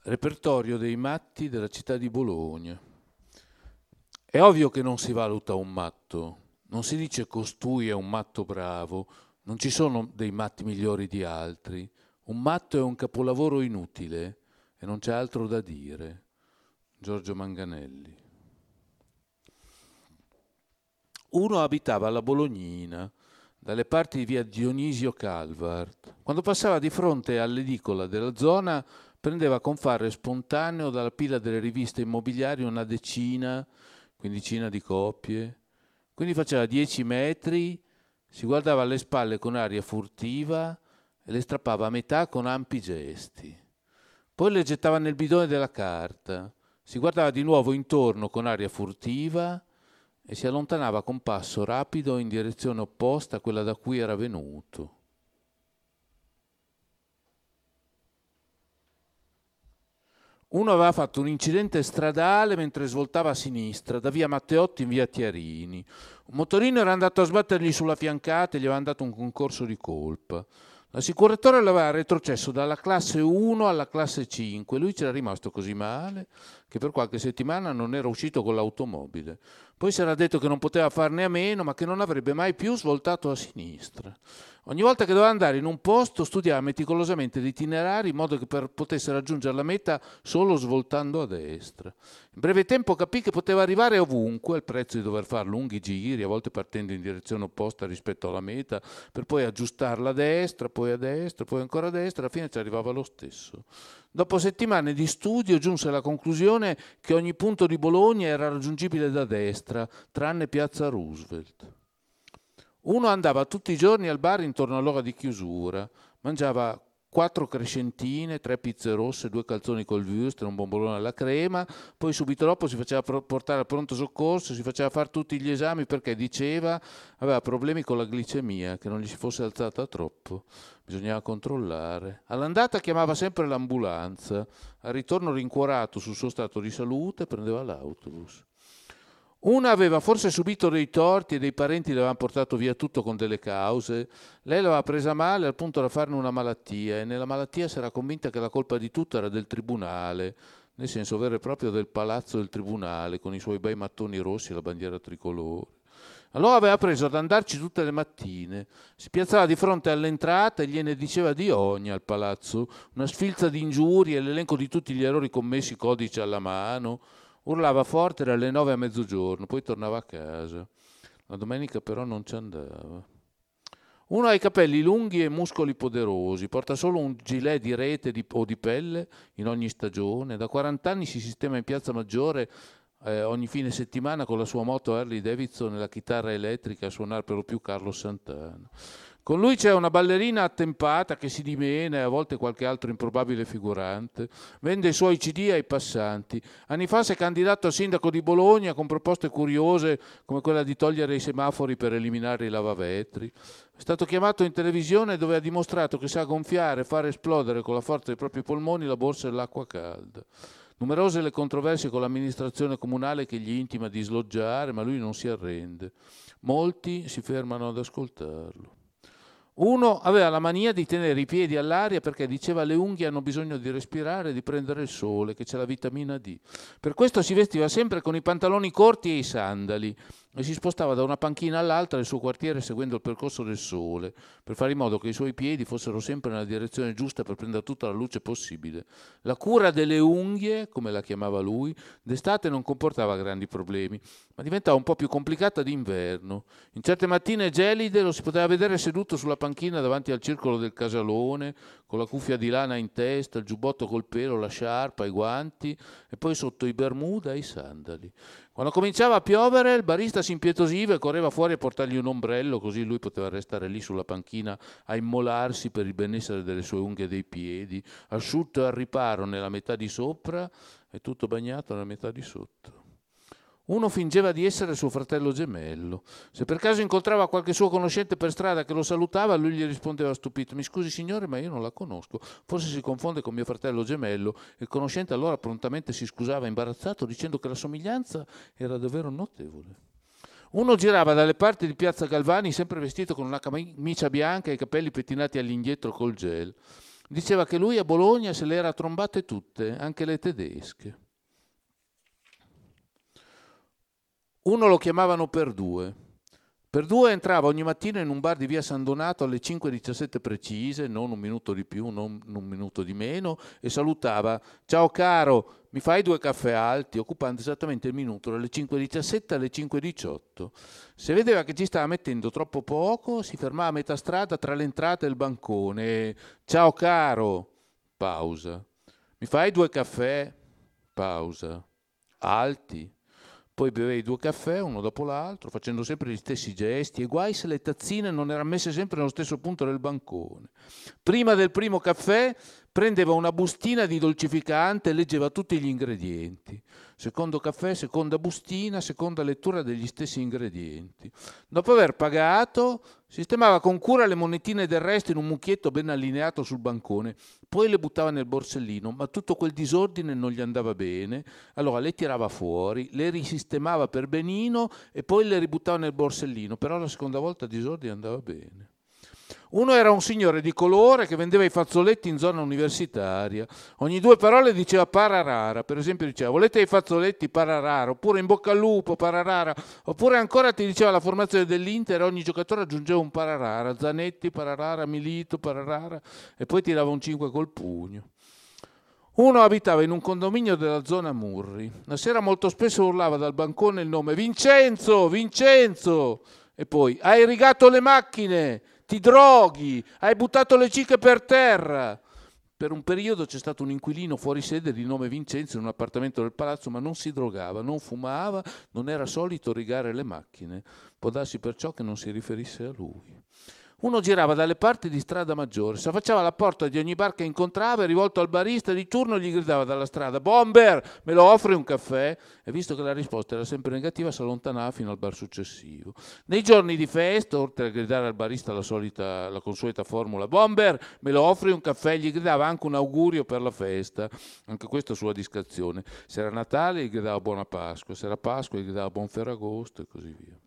Repertorio dei matti della città di Bologna. È ovvio che non si valuta un matto, non si dice costui è un matto bravo, non ci sono dei matti migliori di altri. Un matto è un capolavoro inutile e non c'è altro da dire. Giorgio Manganelli. Uno abitava alla Bolognina, dalle parti di via Dionisio Calvart. Quando passava di fronte all'edicola della zona, prendeva con fare spontaneo dalla pila delle riviste immobiliari una decina, quindicina di copie. Quindi faceva 10 metri, si guardava alle spalle con aria furtiva e le strappava a metà con ampi gesti. Poi le gettava nel bidone della carta, si guardava di nuovo intorno con aria furtiva e si allontanava con passo rapido in direzione opposta a quella da cui era venuto. Uno aveva fatto un incidente stradale mentre svoltava a sinistra, da via Matteotti in via Tiarini. Un motorino era andato a sbattergli sulla fiancata e gli aveva dato un concorso di colpa. L'assicuratore l'aveva retrocesso dalla classe 1 alla classe 5. Lui c'era rimasto così male che per qualche settimana non era uscito con l'automobile. Poi si era detto che non poteva farne a meno, ma che non avrebbe mai più svoltato a sinistra. Ogni volta che doveva andare in un posto studiava meticolosamente l'itinerari in modo che potesse raggiungere la meta solo svoltando a destra. In breve tempo capì che poteva arrivare ovunque al prezzo di dover fare lunghi giri, a volte partendo in direzione opposta rispetto alla meta, per poi aggiustarla a destra, poi ancora a destra, alla fine ci arrivava lo stesso. Dopo settimane di studio giunse alla conclusione che ogni punto di Bologna era raggiungibile da destra, tranne piazza Roosevelt. Uno andava tutti i giorni al bar intorno all'ora di chiusura, mangiava 4 crescentine, 3 pizze rosse, 2 calzoni col wurstel, un bombolone alla crema, poi subito dopo si faceva portare al pronto soccorso, si faceva fare tutti gli esami perché diceva aveva problemi con la glicemia, che non gli si fosse alzata troppo, bisognava controllare. All'andata chiamava sempre l'ambulanza, al ritorno rincuorato sul suo stato di salute prendeva l'autobus. Una aveva forse subito dei torti e dei parenti le avevano portato via tutto con delle cause. Lei l'aveva presa male al punto da farne una malattia e nella malattia si era convinta che la colpa di tutto era del tribunale, nel senso vero e proprio del palazzo del tribunale con i suoi bei mattoni rossi e la bandiera tricolore. Allora aveva preso ad andarci tutte le mattine, si piazzava di fronte all'entrata e gliene diceva di ogni al palazzo, una sfilza di ingiurie, l'elenco di tutti gli errori commessi codice alla mano. Urlava forte dalle 9 a mezzogiorno, poi tornava a casa. La domenica però non ci andava. Uno ha i capelli lunghi e muscoli poderosi, porta solo un gilet di rete o di pelle in ogni stagione. Da 40 anni si sistema in Piazza Maggiore ogni fine settimana con la sua moto Harley Davidson e la chitarra elettrica a suonare per lo più Carlos Santana. Con lui c'è una ballerina attempata che si dimena e a volte qualche altro improbabile figurante. Vende i suoi CD ai passanti. Anni fa si è candidato a sindaco di Bologna con proposte curiose come quella di togliere i semafori per eliminare i lavavetri. È stato chiamato in televisione dove ha dimostrato che sa gonfiare e fare esplodere con la forza dei propri polmoni la borsa dell'acqua calda. Numerose le controversie con l'amministrazione comunale che gli intima di sloggiare, ma lui non si arrende. Molti si fermano ad ascoltarlo. Uno aveva la mania di tenere i piedi all'aria perché diceva le unghie hanno bisogno di respirare e di prendere il sole, che c'è la vitamina D. Per questo si vestiva sempre con i pantaloni corti e i sandali e si spostava da una panchina all'altra del suo quartiere seguendo il percorso del sole, per fare in modo che i suoi piedi fossero sempre nella direzione giusta per prendere tutta la luce possibile. La cura delle unghie, come la chiamava lui, d'estate non comportava grandi problemi, ma diventava un po' più complicata d'inverno. In certe mattine gelide lo si poteva vedere seduto sulla panchina davanti al circolo del casalone, con la cuffia di lana in testa, il giubbotto col pelo, la sciarpa, i guanti e poi sotto i bermuda e i sandali. Quando cominciava a piovere, il barista si impietosiva e correva fuori a portargli un ombrello, così lui poteva restare lì sulla panchina a immolarsi per il benessere delle sue unghie dei piedi, asciutto e al riparo nella metà di sopra e tutto bagnato nella metà di sotto. Uno fingeva di essere suo fratello gemello. Se per caso incontrava qualche suo conoscente per strada che lo salutava, lui gli rispondeva stupito: mi scusi signore, ma io non la conosco, forse si confonde con mio fratello gemello. Il conoscente allora prontamente si scusava imbarazzato dicendo che la somiglianza era davvero notevole. Uno girava dalle parti di piazza Galvani sempre vestito con una camicia bianca e i capelli pettinati all'indietro col gel. Diceva che lui a Bologna se le era trombate tutte, anche le tedesche. Uno lo chiamavano Per Due. Per Due entrava ogni mattina in un bar di via San Donato alle 5:17 precise, non un minuto di più, non un minuto di meno, e salutava: ciao caro, mi fai 2 caffè alti? Occupando esattamente il minuto dalle 5:17 alle 5:18. Se vedeva che ci stava mettendo troppo poco, si fermava a metà strada tra l'entrata e il bancone e: ciao caro, pausa. Mi fai 2 caffè? Pausa. Alti? Poi bevevi 2 caffè, uno dopo l'altro, facendo sempre gli stessi gesti, e guai se le tazzine non erano messe sempre nello stesso punto del bancone. Prima del primo caffè prendeva una bustina di dolcificante e leggeva tutti gli ingredienti. Secondo caffè, seconda bustina, seconda lettura degli stessi ingredienti. Dopo aver pagato, sistemava con cura le monetine del resto in un mucchietto ben allineato sul bancone, poi le buttava nel borsellino, ma tutto quel disordine non gli andava bene, allora le tirava fuori, le risistemava per benino e poi le ributtava nel borsellino, però la seconda volta il disordine andava bene. Uno era un signore di colore che vendeva i fazzoletti in zona universitaria. Ogni 2 parole diceva pararara. Per esempio diceva: volete i fazzoletti pararara? Oppure in bocca al lupo pararara. Oppure ancora ti diceva la formazione dell'Inter e ogni giocatore aggiungeva un pararara. Zanetti pararara, Milito pararara, e poi tirava un 5 col pugno. Uno abitava in un condominio della zona Murri. La sera molto spesso urlava dal bancone il nome: Vincenzo, Vincenzo! E poi: hai rigato le macchine, ti droghi, hai buttato le cicche per terra. Per un periodo c'è stato un inquilino fuori sede di nome Vincenzo in un appartamento del palazzo, ma non si drogava, non fumava, non era solito rigare le macchine. Può darsi perciò che non si riferisse a lui. Uno girava dalle parti di Strada Maggiore, si affacciava alla porta di ogni bar che incontrava e rivolto al barista di turno gli gridava dalla strada: Bomber, me lo offri un caffè? E visto che la risposta era sempre negativa, si allontanava fino al bar successivo. Nei giorni di festa, oltre a gridare al barista la consueta formula Bomber, me lo offri un caffè, gli gridava anche un augurio per la festa, anche questo a sua discrezione. Se era Natale gli gridava Buona Pasqua, se era Pasqua gli gridava Buon Ferragosto e così via.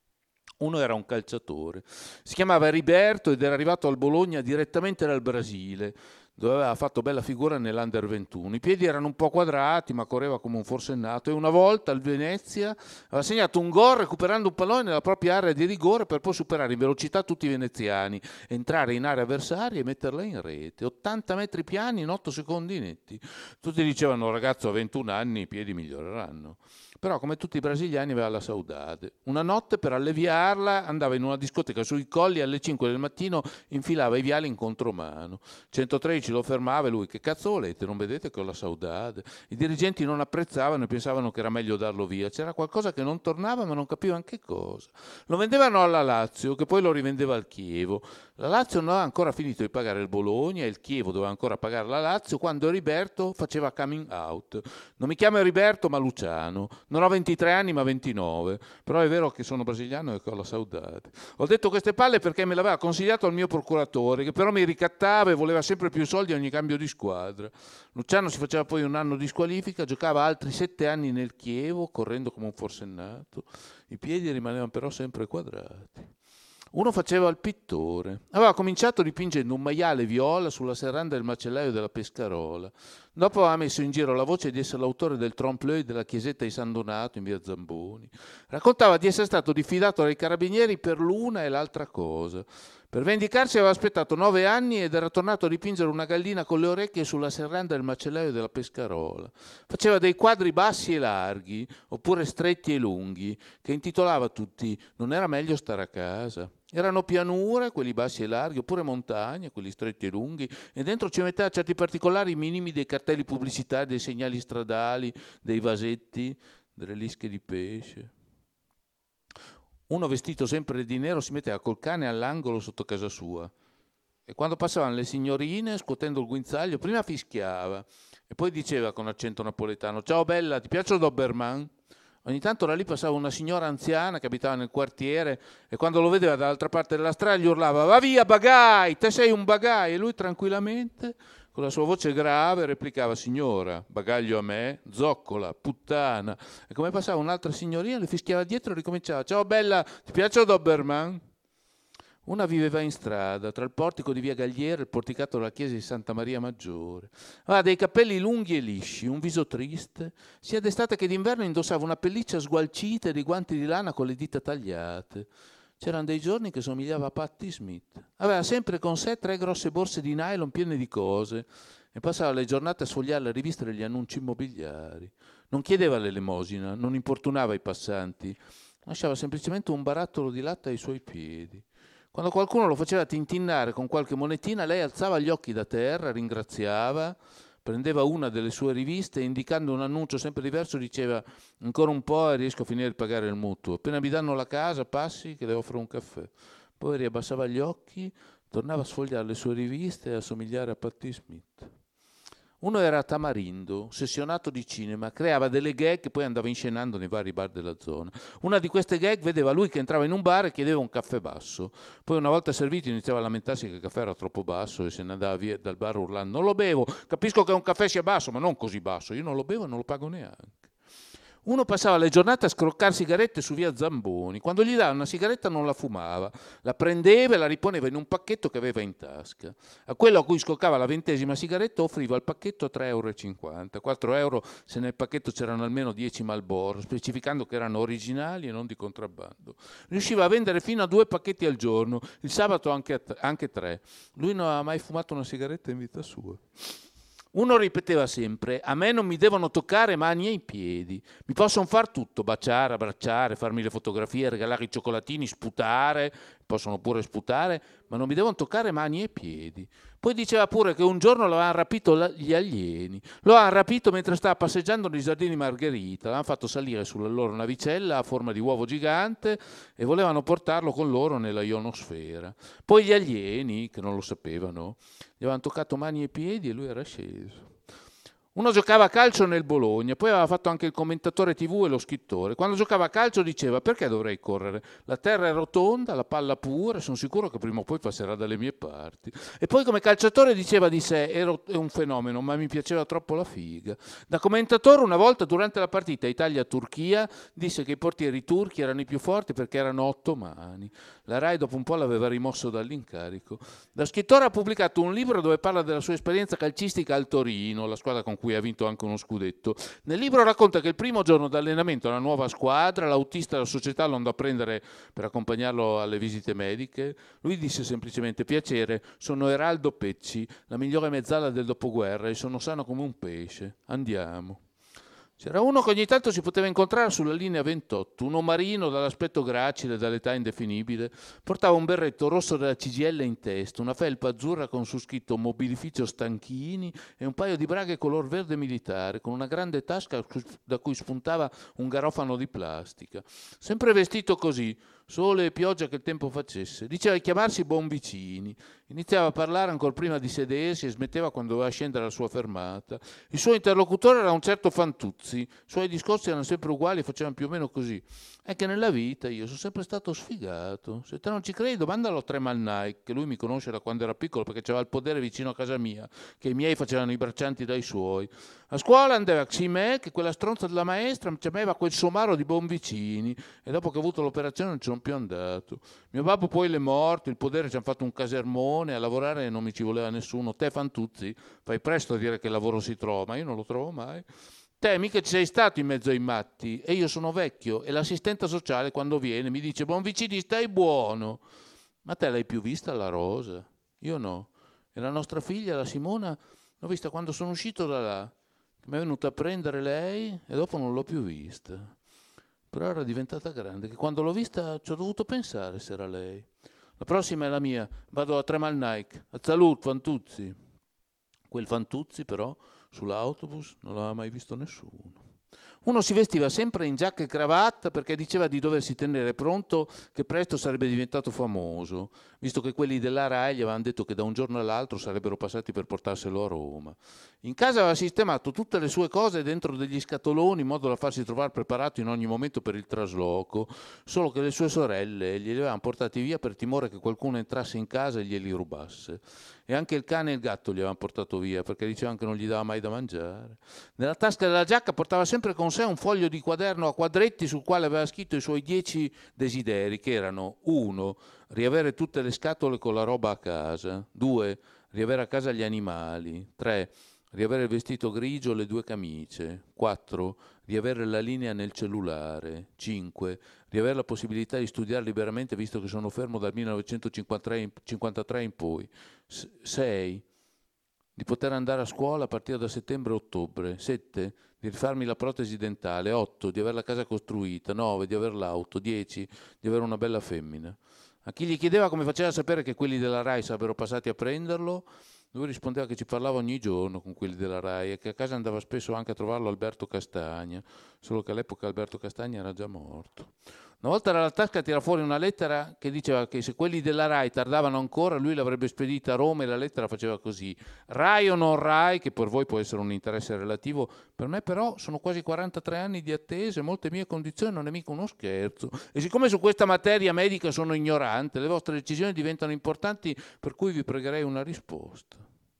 Uno era un calciatore, si chiamava Heriberto ed era arrivato al Bologna direttamente dal Brasile, dove aveva fatto bella figura nell'Under 21. I piedi erano un po' quadrati, ma correva come un forsennato, e una volta al Venezia aveva segnato un gol recuperando un pallone nella propria area di rigore per poi superare in velocità tutti i veneziani, entrare in area avversaria e metterla in rete. 80 metri piani in 8 secondi netti. Tutti dicevano: ragazzo, a 21 anni i piedi miglioreranno. Però, come tutti i brasiliani, aveva la saudade. Una notte, per alleviarla, andava in una discoteca sui colli e alle 5 del mattino infilava i viali in contromano. 113 lo fermava e lui: che cazzo volete? Non vedete che ho la saudade? I dirigenti non apprezzavano e pensavano che era meglio darlo via. C'era qualcosa che non tornava, ma non capivano che cosa. Lo vendevano alla Lazio, che poi lo rivendeva al Chievo. La Lazio non aveva ancora finito di pagare il Bologna e il Chievo doveva ancora pagare la Lazio quando Heriberto faceva coming out. Non mi chiamo Heriberto ma Luciano. Non ho 23 anni ma 29. Però è vero che sono brasiliano e che ho la saudade. Ho detto queste palle perché me l'aveva consigliato il mio procuratore, che però mi ricattava e voleva sempre più soldi a ogni cambio di squadra. Luciano si faceva poi un anno di squalifica, giocava altri 7 anni nel Chievo, correndo come un forsennato. I piedi rimanevano però sempre quadrati. Uno faceva il pittore. Aveva cominciato dipingendo un maiale viola sulla serranda del macellaio della Pescarola. Dopo aveva messo in giro la voce di essere l'autore del trompe-l'œil della chiesetta di San Donato in via Zamboni. Raccontava di essere stato diffidato dai carabinieri per l'una e l'altra cosa. Per vendicarsi aveva aspettato 9 anni ed era tornato a dipingere una gallina con le orecchie sulla serranda del macellaio della Pescarola. Faceva dei quadri bassi e larghi, oppure stretti e lunghi, che intitolava tutti «Non era meglio stare a casa?». Erano pianure, quelli bassi e larghi, oppure montagne, quelli stretti e lunghi, e dentro ci metteva certi particolari minimi dei cartelli pubblicitari, dei segnali stradali, dei vasetti, delle lische di pesce. Uno vestito sempre di nero si metteva col cane all'angolo sotto casa sua e quando passavano le signorine, scuotendo il guinzaglio, prima fischiava e poi diceva con accento napoletano: «Ciao bella, ti piace il Doberman?» Ogni tanto da lì passava una signora anziana che abitava nel quartiere e quando lo vedeva dall'altra parte della strada gli urlava: «Va via, bagai, te sei un bagai!» E lui tranquillamente, con la sua voce grave, replicava: «Signora, bagaglio a me, zoccola, puttana». E come passava un'altra signorina, le fischiava dietro e ricominciava: «Ciao bella, ti piace il Doberman?» Una viveva in strada, tra il portico di via Galliera e il porticato della chiesa di Santa Maria Maggiore. Aveva dei capelli lunghi e lisci, un viso triste. Sia d'estate che d'inverno indossava una pelliccia sgualcita e dei guanti di lana con le dita tagliate. C'erano dei giorni che somigliava a Patti Smith. Aveva sempre con sé 3 grosse borse di nylon piene di cose e passava le giornate a sfogliare le riviste degli annunci immobiliari. Non chiedeva l'elemosina, non importunava i passanti, lasciava semplicemente un barattolo di latta ai suoi piedi. Quando qualcuno lo faceva tintinnare con qualche monetina, lei alzava gli occhi da terra, ringraziava, prendeva una delle sue riviste e indicando un annuncio sempre diverso diceva: ancora un po' e riesco a finire di pagare il mutuo. Appena mi danno la casa, passi che le offro un caffè. Poi riabbassava gli occhi, tornava a sfogliare le sue riviste e a somigliare a Patti Smith. Uno era Tamarindo, ossessionato di cinema, creava delle gag che poi andava inscenando nei vari bar della zona. Una di queste gag vedeva lui che entrava in un bar e chiedeva un caffè basso. Poi una volta servito iniziava a lamentarsi che il caffè era troppo basso e se ne andava via dal bar urlando: non lo bevo, capisco che un caffè sia basso, ma non così basso, io non lo bevo e non lo pago neanche. Uno passava le giornate a scroccare sigarette su via Zamboni. Quando gli dava una sigaretta non la fumava, la prendeva e la riponeva in un pacchetto che aveva in tasca. A quello a cui scoccava la 20ª sigaretta offriva il pacchetto a 3,50 €, 4 euro se nel pacchetto c'erano almeno 10 Marlboro, specificando che erano originali e non di contrabbando. Riusciva a vendere fino a 2 pacchetti al giorno, il sabato anche 3. Lui non aveva mai fumato una sigaretta in vita sua. Uno ripeteva sempre: a me non mi devono toccare mani e piedi, mi possono far tutto, baciare, abbracciare, farmi le fotografie, regalare i cioccolatini, sputare, possono pure sputare, ma non mi devono toccare mani e piedi. Poi diceva pure che un giorno lo avevano rapito gli alieni, lo avevano rapito mentre stava passeggiando nei giardini Margherita, l'hanno fatto salire sulla loro navicella a forma di uovo gigante e volevano portarlo con loro nella ionosfera. Poi gli alieni, che non lo sapevano, gli avevano toccato mani e piedi e lui era sceso. Uno giocava a calcio nel Bologna, poi aveva fatto anche il commentatore TV e lo scrittore. Quando giocava a calcio diceva: perché dovrei correre? La terra è rotonda, la palla pure, sono sicuro che prima o poi passerà dalle mie parti. E poi come calciatore diceva di sé: è un fenomeno, ma mi piaceva troppo la figa. Da commentatore una volta durante la partita Italia-Turchia disse che i portieri turchi erano i più forti perché erano ottomani. La Rai dopo un po' l'aveva rimosso dall'incarico. Da scrittore ha pubblicato un libro dove parla della sua esperienza calcistica al Torino, la squadra con cui ha vinto anche uno scudetto. Nel libro racconta che il primo giorno d'allenamento alla nuova squadra, l'autista della società lo andò a prendere per accompagnarlo alle visite mediche. Lui disse semplicemente: piacere, sono Eraldo Pecci, la migliore mezzala del dopoguerra e sono sano come un pesce. Andiamo. C'era uno che ogni tanto si poteva incontrare sulla linea 28, uno marino dall'aspetto gracile, dall'età indefinibile, portava un berretto rosso della CGIL in testa, una felpa azzurra con su scritto Mobilificio Stanchini e un paio di braghe color verde militare, con una grande tasca da cui spuntava un garofano di plastica. Sempre vestito così, sole e pioggia che il tempo facesse. Diceva di chiamarsi Bonvicini. Iniziava a parlare ancora prima di sedersi e smetteva quando doveva scendere alla sua fermata. Il suo interlocutore era un certo Fantuzzi. I suoi discorsi erano sempre uguali e facevano più o meno così. È che nella vita io sono sempre stato sfigato. Se te non ci credi, domandalo a Tremal Nike, che lui mi conosce da quando era piccolo perché c'aveva il podere vicino a casa mia, che i miei facevano i braccianti dai suoi. A scuola andava a Ximè, che quella stronza della maestra mi chiamava quel somaro di Bonvicini, e dopo che ho avuto l'operazione non ci sono più andato. Mio babbo poi l'è morto, il podere ci hanno fatto un casermone, a lavorare non mi ci voleva nessuno. Te Fantuzzi, fai presto a dire che il lavoro si trova, ma io non lo trovo mai. Te mica ci sei stato in mezzo ai matti, e io sono vecchio, e l'assistente sociale quando viene mi dice: Bonvicini, stai buono. Ma te l'hai più vista la Rosa? Io no. E la nostra figlia, la Simona, l'ho vista quando sono uscito da là. Mi è venuta a prendere lei e dopo non l'ho più vista. Però era diventata grande, che quando l'ho vista ci ho dovuto pensare se era lei. La prossima è la mia, vado a Tremal Nike. A salut, Fantuzzi. Quel Fantuzzi però sull'autobus non l'aveva mai visto nessuno. Uno si vestiva sempre in giacca e cravatta perché diceva di doversi tenere pronto che presto sarebbe diventato famoso, visto che quelli della Rai gli avevano detto che da un giorno all'altro sarebbero passati per portarselo a Roma. In casa aveva sistemato tutte le sue cose dentro degli scatoloni in modo da farsi trovare preparato in ogni momento per il trasloco, solo che le sue sorelle glieli avevano portati via per timore che qualcuno entrasse in casa e glieli rubasse. e anche il cane e il gatto gli avevano portato via perché dicevano che non gli dava mai da mangiare. Nella tasca della giacca portava sempre con sé un foglio di quaderno a quadretti sul quale aveva scritto i suoi 10 desideri, che erano: 1. Riavere tutte le scatole con la roba a casa; 2. Riavere a casa gli animali; 3. Riavere il vestito grigio e le 2 camicie; 4. Riavere la linea nel cellulare; 5. Riavere la possibilità di studiare liberamente visto che sono fermo dal 1953 in poi; 6. Di poter andare a scuola a partire da settembre-ottobre; 7. Di rifarmi la protesi dentale; 8. Di avere la casa costruita; 9. Di avere l'auto; 10. Di avere una bella femmina. A chi gli chiedeva come faceva a sapere che quelli della RAI sarebbero passati a prenderlo, lui rispondeva che ci parlava ogni giorno con quelli della RAI e che a casa andava spesso anche a trovarlo Alberto Castagna, solo che all'epoca Alberto Castagna era già morto. Una volta dalla tasca tira fuori una lettera che diceva che se quelli della RAI tardavano ancora lui l'avrebbe spedita a Roma, e la lettera faceva così: RAI o non RAI, che per voi può essere un interesse relativo, per me però sono quasi 43 anni di attesa e molte mie condizioni non è mica uno scherzo, e siccome su questa materia medica sono ignorante, le vostre decisioni diventano importanti, per cui vi pregherei una risposta.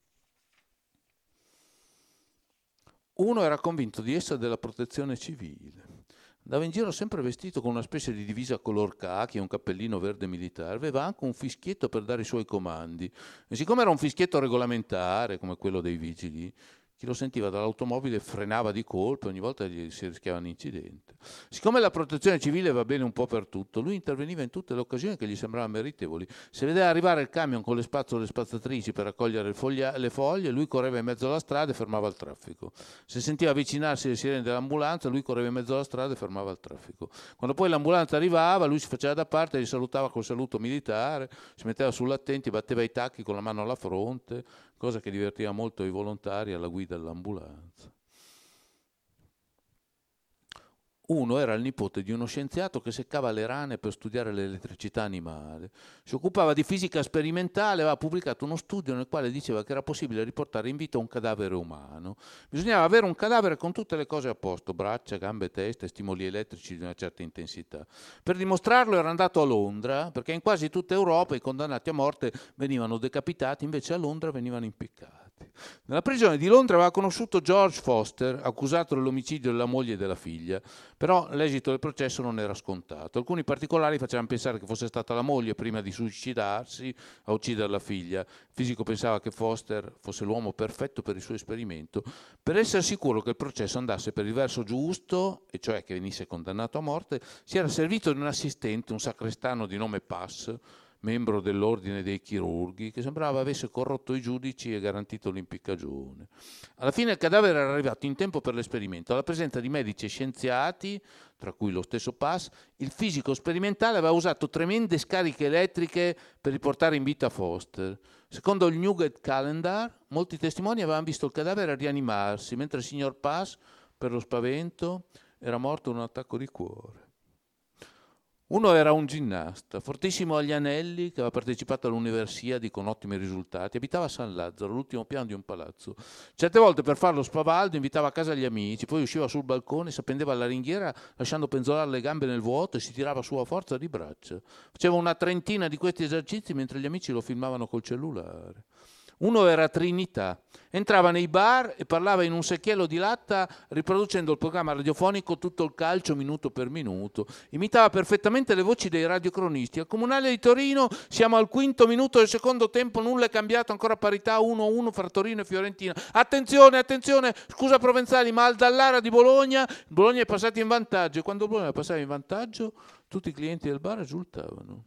Uno era convinto di essere della protezione civile. Andava in giro sempre vestito con una specie di divisa color cachi e un cappellino verde militare. Aveva anche un fischietto per dare i suoi comandi. E siccome era un fischietto regolamentare, come quello dei vigili, chi lo sentiva dall'automobile frenava di colpo e ogni volta gli si rischiava un incidente. Siccome la protezione civile va bene un po' per tutto, lui interveniva in tutte le occasioni che gli sembravano meritevoli. Se vedeva arrivare il camion con le spazzole e le spazzatrici per raccogliere le foglie, lui correva in mezzo alla strada e fermava il traffico. Se sentiva avvicinarsi le sirene dell'ambulanza, lui correva in mezzo alla strada e fermava il traffico. Quando poi l'ambulanza arrivava, lui si faceva da parte, li salutava col saluto militare, si metteva sull'attenti, batteva i tacchi con la mano alla fronte, cosa che divertiva molto i volontari alla guida dell'ambulanza. Uno era il nipote di uno scienziato che seccava le rane per studiare l'elettricità animale. Si occupava di fisica sperimentale, aveva pubblicato uno studio nel quale diceva che era possibile riportare in vita un cadavere umano. Bisognava avere un cadavere con tutte le cose a posto: braccia, gambe, testa, stimoli elettrici di una certa intensità. Per dimostrarlo era andato a Londra, perché in quasi tutta Europa i condannati a morte venivano decapitati, invece a Londra venivano impiccati. Nella prigione di Londra aveva conosciuto George Foster, accusato dell'omicidio della moglie e della figlia. Però l'esito del processo non era scontato. Alcuni particolari facevano pensare che fosse stata la moglie, prima di suicidarsi, a uccidere la figlia. Il fisico pensava che Foster fosse l'uomo perfetto per il suo esperimento. Per essere sicuro che il processo andasse per il verso giusto, e cioè che venisse condannato a morte, si era servito di un assistente, un sacrestano di nome Pass, membro dell'ordine dei chirurghi, che sembrava avesse corrotto i giudici e garantito l'impiccagione. Alla fine il cadavere era arrivato in tempo per l'esperimento. Alla presenza di medici e scienziati, tra cui lo stesso Pass, il fisico sperimentale aveva usato tremende scariche elettriche per riportare in vita Foster. Secondo il Newgate Calendar, molti testimoni avevano visto il cadavere rianimarsi, mentre il signor Pass, per lo spavento, era morto in un attacco di cuore. Uno era un ginnasta, fortissimo agli anelli, che aveva partecipato all'Universiadi con ottimi risultati. Abitava a San Lazzaro, l'ultimo piano di un palazzo. Certe volte, per farlo spavaldo, invitava a casa gli amici, poi usciva sul balcone, s'appendeva alla ringhiera lasciando penzolare le gambe nel vuoto e si tirava su a forza di braccia. Faceva una trentina di questi esercizi mentre gli amici lo filmavano col cellulare. Uno era Trinità, entrava nei bar e parlava in un secchiello di latta riproducendo il programma radiofonico Tutto il calcio minuto per minuto. Imitava perfettamente le voci dei radiocronisti. Al Comunale di Torino siamo al 5° minuto del secondo tempo, nulla è cambiato, ancora parità 1-1 fra Torino e Fiorentina. Attenzione, attenzione, scusa Provenzali, ma al Dallara di Bologna, Bologna è passato in vantaggio, e quando Bologna passava in vantaggio tutti i clienti del bar esultavano.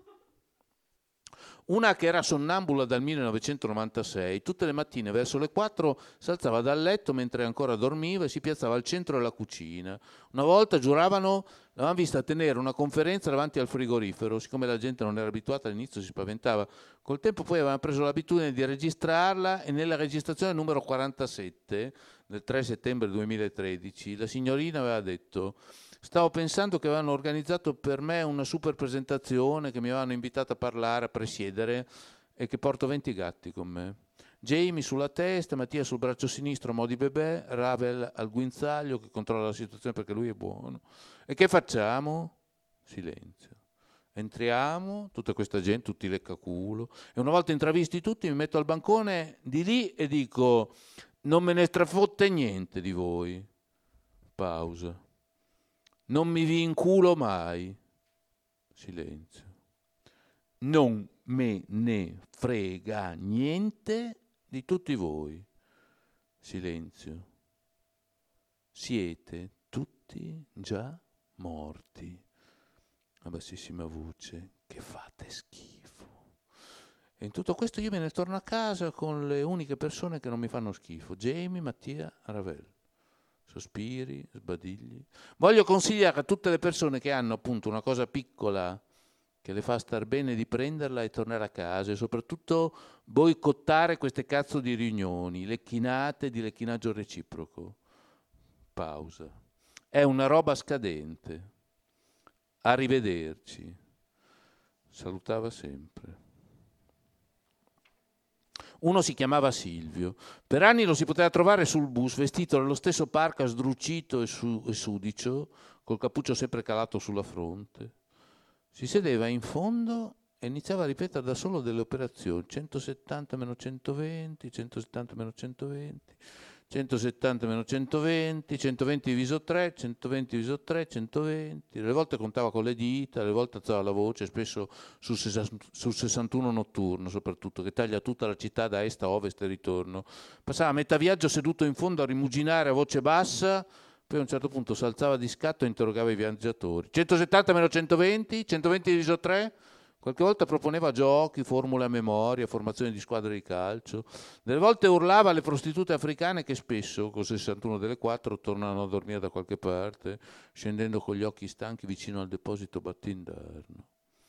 Una che era sonnambula dal 1996, tutte le mattine verso le 4 si alzava dal letto mentre ancora dormiva e si piazzava al centro della cucina. Una volta, giuravano, l'avevano vista tenere una conferenza davanti al frigorifero. Siccome la gente non era abituata, all'inizio si spaventava. Col tempo poi avevano preso l'abitudine di registrarla, e nella registrazione numero 47 del 3 settembre 2013 la signorina aveva detto: stavo pensando che avevano organizzato per me una super presentazione, che mi avevano invitato a parlare, a presiedere, e che porto 20 gatti con me. Jamie sulla testa, Mattia sul braccio sinistro a mo' di bebè, Ravel al guinzaglio che controlla la situazione perché lui è buono. E che facciamo? Silenzio. Entriamo, tutta questa gente, tutti leccaculo, e una volta intravisti tutti mi metto al bancone di lì e dico: non me ne strafotte niente di voi. Pausa. Non mi vi inculo mai. Silenzio. Non me ne frega niente di tutti voi. Silenzio. Siete tutti già morti. A bassissima voce. Che fate schifo. E in tutto questo io me ne torno a casa con le uniche persone che non mi fanno schifo. Jamie, Mattia, Ravel. Sospiri, sbadigli. Voglio consigliare a tutte le persone che hanno appunto una cosa piccola che le fa star bene di prenderla e tornare a casa, e soprattutto boicottare queste cazzo di riunioni, lecchinate di lecchinaggio reciproco. Pausa. È una roba scadente. Arrivederci. Salutava sempre. Uno si chiamava Silvio. Per anni lo si poteva trovare sul bus, vestito nello stesso parca, sdrucito e sudicio, col cappuccio sempre calato sulla fronte. Si sedeva in fondo e iniziava a ripetere da solo delle operazioni: 170 meno 120, 170 meno 120, 170 meno 120, 120 diviso 3, 120 diviso 3, 120. Le volte contava con le dita, le volte alzava la voce, spesso sul 61 notturno soprattutto, che taglia tutta la città da est a ovest e ritorno. Passava a metà viaggio seduto in fondo a rimuginare a voce bassa, poi a un certo punto si alzava di scatto e interrogava i viaggiatori. 170 meno 120, 120 diviso 3. Qualche volta proponeva giochi, formule a memoria, formazioni di squadre di calcio. Delle volte urlava alle prostitute africane che spesso, con 61 delle 4, tornano a dormire da qualche parte, scendendo con gli occhi stanchi vicino al deposito battindarno.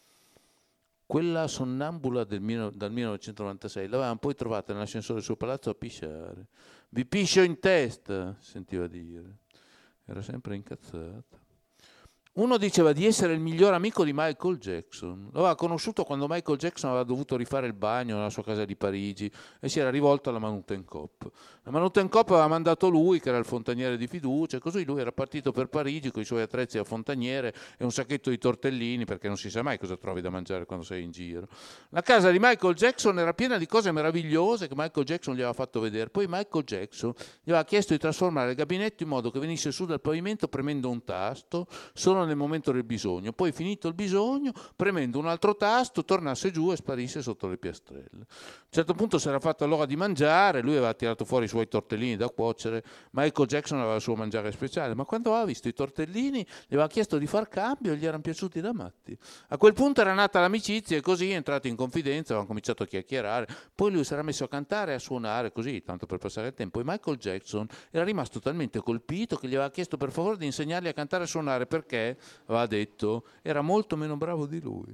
Quella sonnambula dal 1996 l'avevano poi trovata nell'ascensore del suo palazzo a pisciare. Vi piscio in testa, sentiva dire. Era sempre incazzata. Uno diceva di essere il miglior amico di Michael Jackson. Lo aveva conosciuto quando Michael Jackson aveva dovuto rifare il bagno nella sua casa di Parigi e si era rivolto alla Manutencoop. La Manutencoop aveva mandato lui, che era il fontaniere di fiducia, e così lui era partito per Parigi con i suoi attrezzi da fontaniere e un sacchetto di tortellini, perché non si sa mai cosa trovi da mangiare quando sei in giro. La casa di Michael Jackson era piena di cose meravigliose che Michael Jackson gli aveva fatto vedere. Poi Michael Jackson gli aveva chiesto di trasformare il gabinetto in modo che venisse su dal pavimento premendo un tasto solo nel momento del bisogno, poi finito il bisogno, premendo un altro tasto, tornasse giù e sparisse sotto le piastrelle. A un certo punto si era fatto l'ora di mangiare, lui aveva tirato fuori i suoi tortellini da cuocere, Michael Jackson aveva il suo mangiare speciale, ma quando aveva visto i tortellini gli aveva chiesto di far cambio e gli erano piaciuti da matti. A quel punto era nata l'amicizia e così, entrati in confidenza, avevano cominciato a chiacchierare, poi lui si era messo a cantare e a suonare così, tanto per passare il tempo, e Michael Jackson era rimasto talmente colpito che gli aveva chiesto per favore di insegnargli a cantare e a suonare, perché aveva detto era molto meno bravo di lui.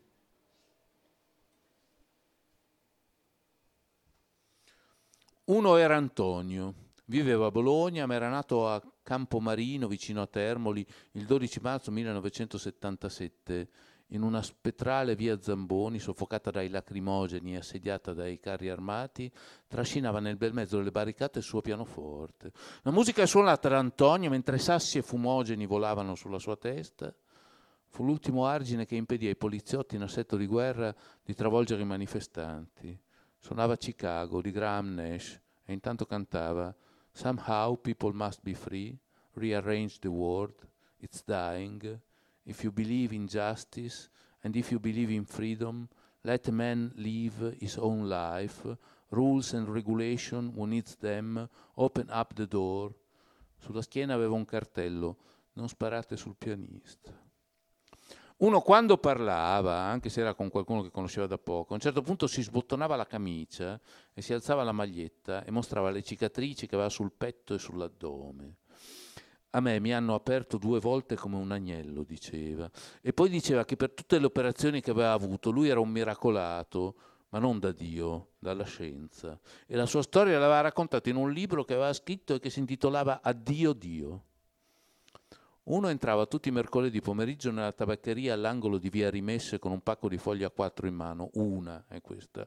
Uno era Antonio, viveva a Bologna, ma era nato a Campomarino vicino a Termoli il 12 marzo 1977 in una spettrale via Zamboni, soffocata dai lacrimogeni e assediata dai carri armati, trascinava nel bel mezzo delle barricate il suo pianoforte. La musica è suonata da Antonio mentre sassi e fumogeni volavano sulla sua testa. Fu l'ultimo argine che impedì ai poliziotti in assetto di guerra di travolgere i manifestanti. Suonava Chicago di Graham Nash e intanto cantava Somehow people must be free, rearrange the world, it's dying. If you believe in justice and if you believe in freedom, let a man live his own life. Rules and regulation, who needs them, open up the door. Sulla schiena aveva un cartello, non sparate sul pianista. Uno quando parlava, anche se era con qualcuno che conosceva da poco, a un certo punto si sbottonava la camicia e si alzava la maglietta e mostrava le cicatrici che aveva sul petto e sull'addome. A me mi hanno aperto 2 volte come un agnello, diceva. E poi diceva che per tutte le operazioni che aveva avuto lui era un miracolato, ma non da Dio, dalla scienza. E la sua storia l'aveva raccontata in un libro che aveva scritto e che si intitolava Addio Dio. Uno entrava tutti i mercoledì pomeriggio nella tabaccheria all'angolo di via Rimesse con un pacco di foglie A4 in mano, una è questa.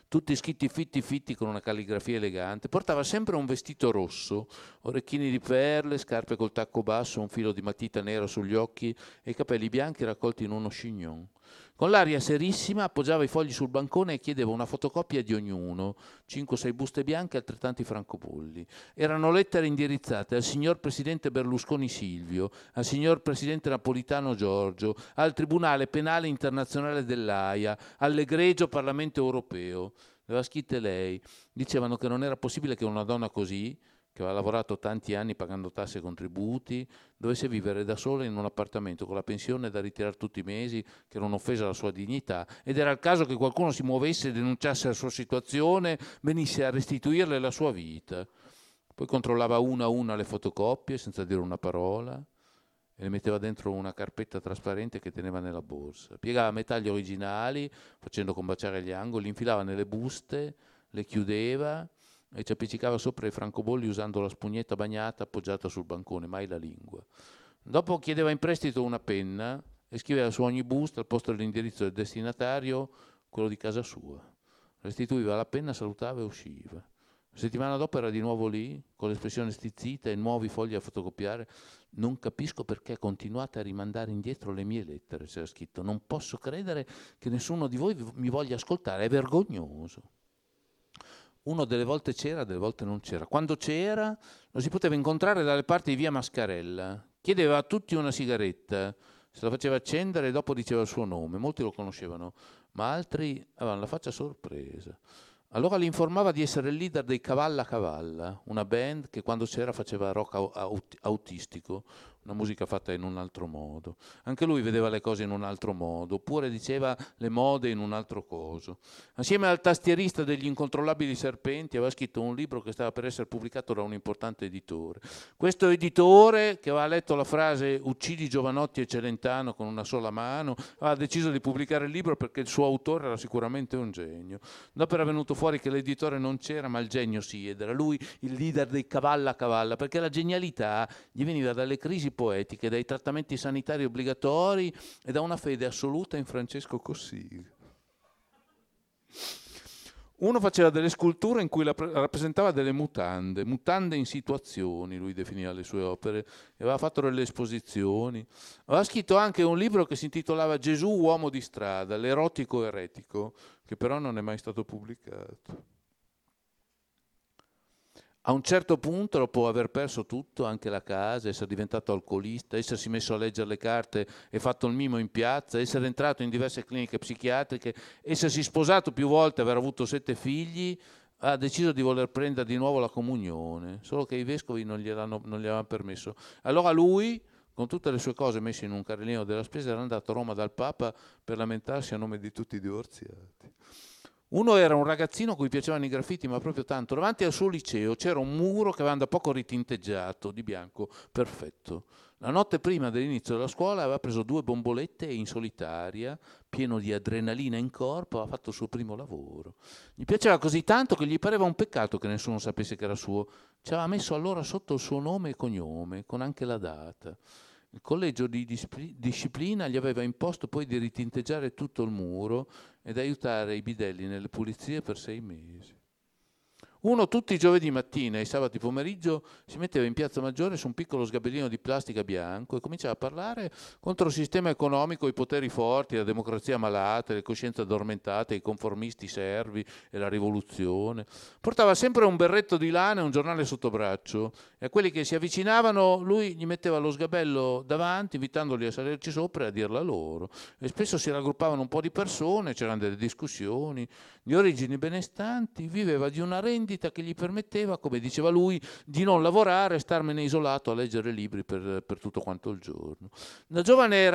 tutti scritti fitti fitti con una calligrafia elegante. Portava sempre un vestito rosso, orecchini di perle, scarpe col tacco basso, un filo di matita nera sugli occhi e i capelli bianchi raccolti in uno chignon. Con l'aria serissima appoggiava i fogli sul bancone e chiedeva una fotocopia di ognuno, 5-6 buste bianche e altrettanti francobolli. Erano lettere indirizzate al signor Presidente Berlusconi Silvio, al signor Presidente Napolitano Giorgio, al Tribunale Penale Internazionale dell'Aia, all'egregio Parlamento Europeo. Le aveva scritte lei. Dicevano che non era possibile che una donna così, che aveva lavorato tanti anni pagando tasse e contributi, dovesse vivere da sola in un appartamento con la pensione da ritirare tutti i mesi, che non offesa la sua dignità, ed era il caso che qualcuno si muovesse, denunciasse la sua situazione, venisse a restituirle la sua vita. Poi controllava una a una le fotocopie senza dire una parola e le metteva dentro una carpetta trasparente che teneva nella borsa. Piegava a metà gli originali, facendo combaciare gli angoli, li infilava nelle buste, le chiudeva e ci appiccicava sopra i francobolli usando la spugnetta bagnata appoggiata sul bancone, mai la lingua. Dopo chiedeva in prestito una penna e scriveva su ogni busta, al posto dell'indirizzo del destinatario, quello di casa sua. Restituiva la penna, salutava e usciva. La settimana dopo era di nuovo lì, con l'espressione stizzita e nuovi fogli a fotocopiare. Non capisco perché continuate a rimandare indietro le mie lettere, c'era scritto. Non posso credere che nessuno di voi mi voglia ascoltare, è vergognoso. Uno delle volte c'era, delle volte non c'era. Quando c'era lo si poteva incontrare dalle parti di via Mascarella. Chiedeva a tutti una sigaretta, se la faceva accendere e dopo diceva il suo nome. Molti lo conoscevano, ma altri avevano la faccia sorpresa. Allora li informava di essere il leader dei Cavalla Cavalla, una band che quando c'era faceva rock autistico, una musica fatta in un altro modo. Anche lui vedeva le cose in un altro modo, oppure diceva le mode in un altro coso. Assieme al tastierista degli incontrollabili serpenti aveva scritto un libro che stava per essere pubblicato da un importante editore. Questo editore, che aveva letto la frase "uccidi Giovanotti e Celentano con una sola mano", aveva deciso di pubblicare il libro perché il suo autore era sicuramente un genio. Dopo era venuto fuori che l'editore non c'era, ma il genio sì, ed era lui il leader dei Cavalla Cavalla, perché la genialità gli veniva dalle crisi poetiche, dai trattamenti sanitari obbligatori e da una fede assoluta in Francesco Cossiga. Uno faceva delle sculture in cui rappresentava delle mutande in situazioni, lui definiva le sue opere, e aveva fatto delle esposizioni. Aveva scritto anche un libro che si intitolava Gesù uomo di strada, l'erotico eretico, che però non è mai stato pubblicato. A un certo punto, dopo aver perso tutto, anche la casa, essere diventato alcolista, essersi messo a leggere le carte e fatto il mimo in piazza, essere entrato in diverse cliniche psichiatriche, essersi sposato più volte, aver avuto 7 figli, ha deciso di voler prendere di nuovo la comunione, solo che i vescovi non gli avevano permesso. Allora lui, con tutte le sue cose messe in un carrellino della spesa, era andato a Roma dal Papa per lamentarsi a nome di tutti i divorziati. Uno era un ragazzino a cui piacevano i graffiti, ma proprio tanto. Davanti al suo liceo c'era un muro che aveva da poco ritinteggiato di bianco, perfetto. La notte prima dell'inizio della scuola aveva preso 2 bombolette e in solitaria, pieno di adrenalina in corpo, aveva fatto il suo primo lavoro. Gli piaceva così tanto che gli pareva un peccato che nessuno sapesse che era suo. Ci aveva messo allora sotto il suo nome e cognome, con anche la data. Il collegio di disciplina gli aveva imposto poi di ritinteggiare tutto il muro ed aiutare i bidelli nelle pulizie per 6 mesi. Uno tutti i giovedì mattina e i sabati pomeriggio si metteva in Piazza Maggiore su un piccolo sgabellino di plastica bianco e cominciava a parlare contro il sistema economico, i poteri forti, la democrazia malata, le coscienze addormentate, i conformisti servi e la rivoluzione. Portava sempre un berretto di lana e un giornale sotto braccio e a quelli che si avvicinavano lui gli metteva lo sgabello davanti invitandoli a salirci sopra e a dirla loro. E spesso si raggruppavano un po' di persone, c'erano delle discussioni. Di origini benestanti, viveva di una rendita che gli permetteva, come diceva lui, di non lavorare e starmene isolato a leggere libri per tutto quanto il giorno. Da giovane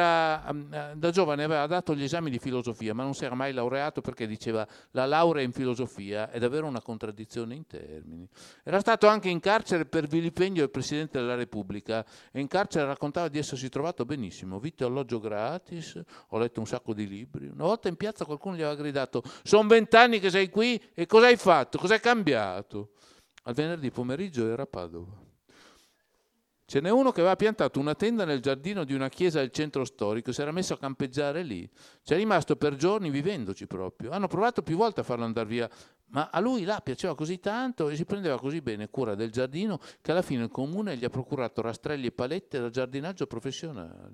aveva dato gli esami di filosofia, ma non si era mai laureato perché diceva la laurea in filosofia è davvero una contraddizione in termini. Era stato anche in carcere per vilipendio del Presidente della Repubblica e in carcere raccontava di essersi trovato benissimo, vitto e alloggio gratis, ho letto un sacco di libri. Una volta in piazza qualcuno gli aveva gridato «Sono 20 anni che sei qui e cosa hai fatto? Cosa è cambiato?» Al venerdì pomeriggio era a Padova. Ce n'è uno che aveva piantato una tenda nel giardino di una chiesa del centro storico, si era messo a campeggiare lì. C'è rimasto per giorni vivendoci proprio. Hanno provato più volte a farlo andare via, ma a lui là piaceva così tanto e si prendeva così bene cura del giardino che alla fine il comune gli ha procurato rastrelli e palette da giardinaggio professionali.